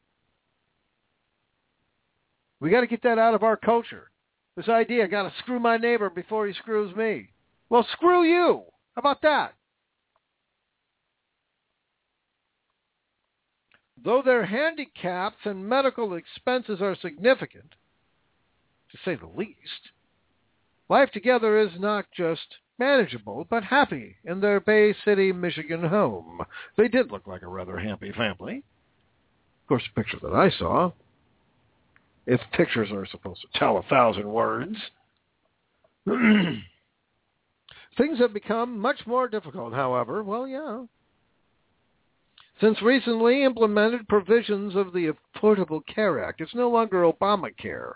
We got to get that out of our culture. This idea, I got to screw my neighbor before he screws me. Well, screw you. How about that? Though their handicaps and medical expenses are significant, to say the least, life together is not just manageable, but happy in their Bay City, Michigan home. They did look like a rather happy family. Of course, the picture that I saw, if pictures are supposed to tell 1,000 words. Things have become much more difficult, however. Well, yeah. Since recently implemented provisions of the Affordable Care Act, it's no longer Obamacare.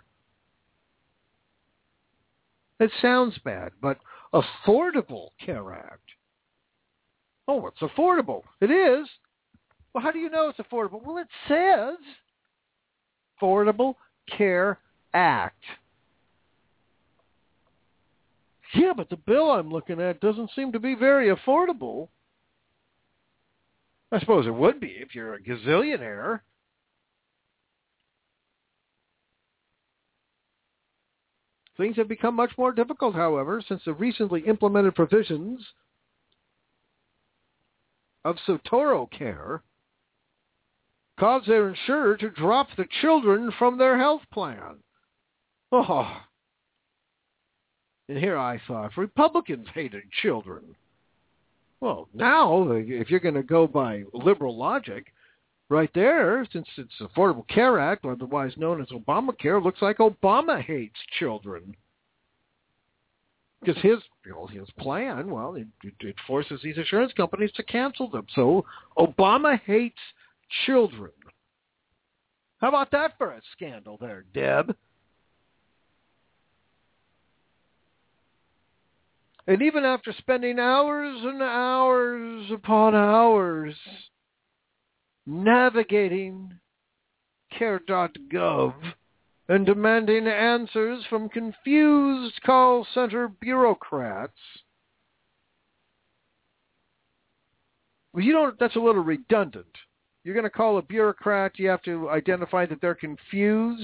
It sounds bad, but Affordable Care Act. Oh, it's affordable. It is. Well, how do you know it's affordable? Well, it says Affordable Care Act. Yeah, but the bill I'm looking at doesn't seem to be very affordable. I suppose it would be if you're a gazillionaire. Things have become much more difficult, however, since the recently implemented provisions of Sotoro Care caused their insurer to drop the children from their health plan. Oh. And here I thought Republicans hated children. Well, now, if you're going to go by liberal logic, right there, since it's Affordable Care Act, otherwise known as Obamacare, looks like Obama hates children. Because his plan, well, it forces these insurance companies to cancel them. So Obama hates children. How about that for a scandal there, Deb? And even after spending hours and hours upon hours navigating care.gov and demanding answers from confused call center bureaucrats, well, that's a little redundant. You're going to call a bureaucrat, you have to identify that they're confused.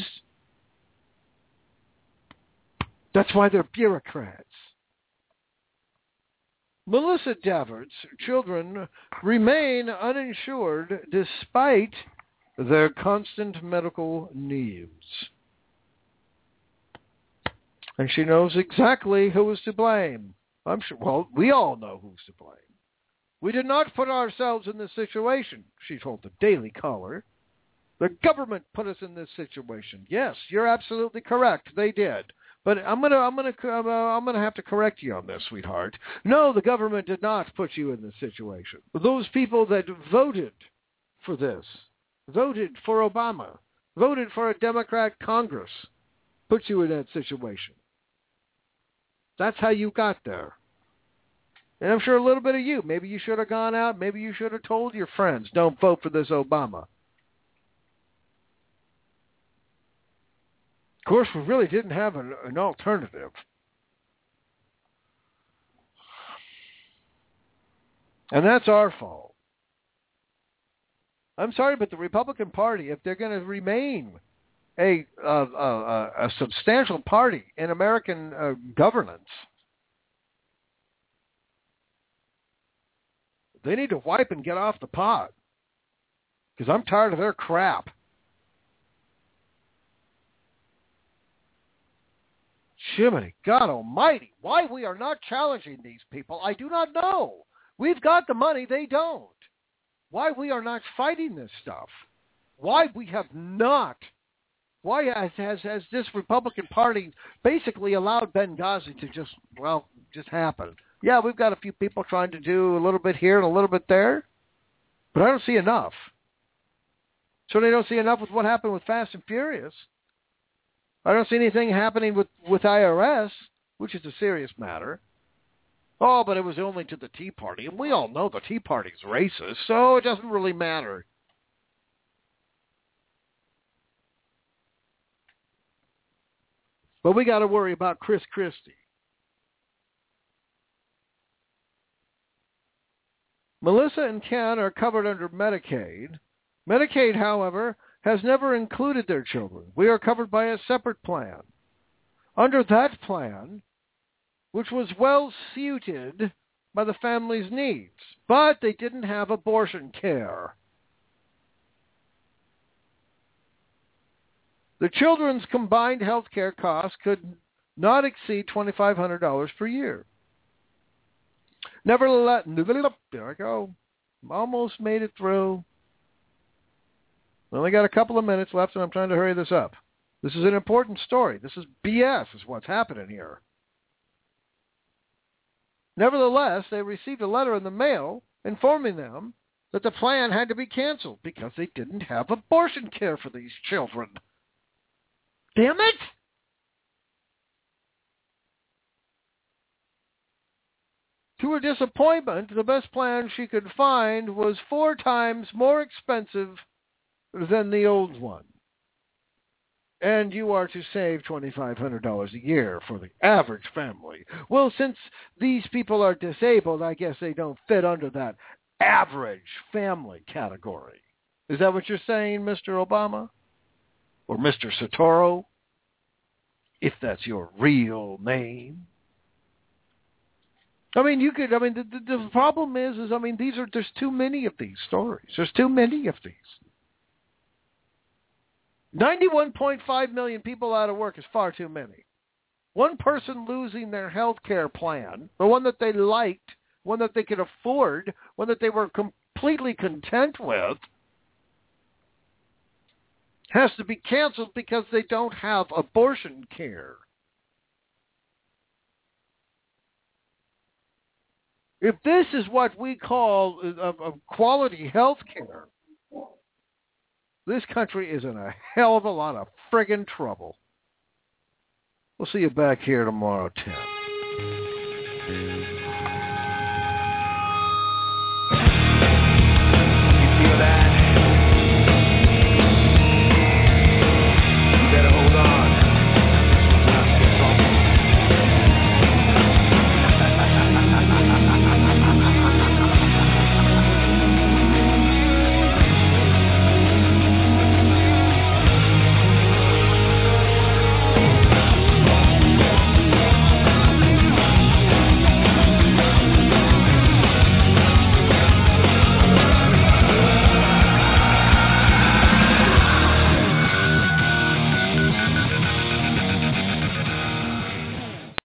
That's why they're bureaucrats. Melissa Davert's children remain uninsured despite their constant medical needs. And she knows exactly who is to blame. I'm sure, well, we all know who's to blame. We did not put ourselves in this situation, she told the Daily Caller. The government put us in this situation. Yes, you're absolutely correct. They did. But I'm gonna have to correct you on this, sweetheart. No, the government did not put you in this situation. Those people that voted for this, voted for Obama, voted for a Democrat Congress, put you in that situation. That's how you got there. And I'm sure a little bit of you. Maybe you should have gone out. Maybe you should have told your friends, don't vote for this Obama. Of course, we really didn't have an alternative. And that's our fault. I'm sorry, but the Republican Party, if they're going to remain a substantial party in American governance, they need to wipe and get off the pot. Because I'm tired of their crap. Jiminy, God almighty, why we are not challenging these people, I do not know. We've got the money, they don't. Why we are not fighting this stuff. Why we have not. Why has this Republican Party basically allowed Benghazi to just happen? Yeah, we've got a few people trying to do a little bit here and a little bit there, but I don't see enough. Certainly don't see enough with what happened with Fast and Furious. I don't see anything happening with IRS, which is a serious matter. Oh, but it was only to the Tea Party, and we all know the Tea Party's racist, so it doesn't really matter. But we got to worry about Chris Christie. Melissa and Ken are covered under Medicaid. Medicaid, however, has never included their children. We are covered by a separate plan. Under that plan, which was well suited by the family's needs, but they didn't have abortion care. The children's combined health care costs could not exceed $2,500 per year. Nevertheless, there I go. Almost made it through. We only got a couple of minutes left, and I'm trying to hurry this up. This is an important story. This is BS, is what's happening here. Nevertheless, they received a letter in the mail informing them that the plan had to be canceled because they didn't have abortion care for these children. Damn it! To her disappointment, the best plan she could find was 4 times more expensive than the old one. And you are to save $2,500 a year for the average family. Well, since these people are disabled, I guess they don't fit under that average family category. Is that what you're saying, Mr. Obama? Or Mr. Sotoro? If that's your real name. The problem is there's too many of these stories. There's too many of these. 91.5 million people out of work is far too many. One person losing their health care plan, the one that they liked, one that they could afford, one that they were completely content with, has to be canceled because they don't have abortion care. If this is what we call quality health care, This country is in a hell of a lot of friggin' trouble. We'll see you back here tomorrow, 10.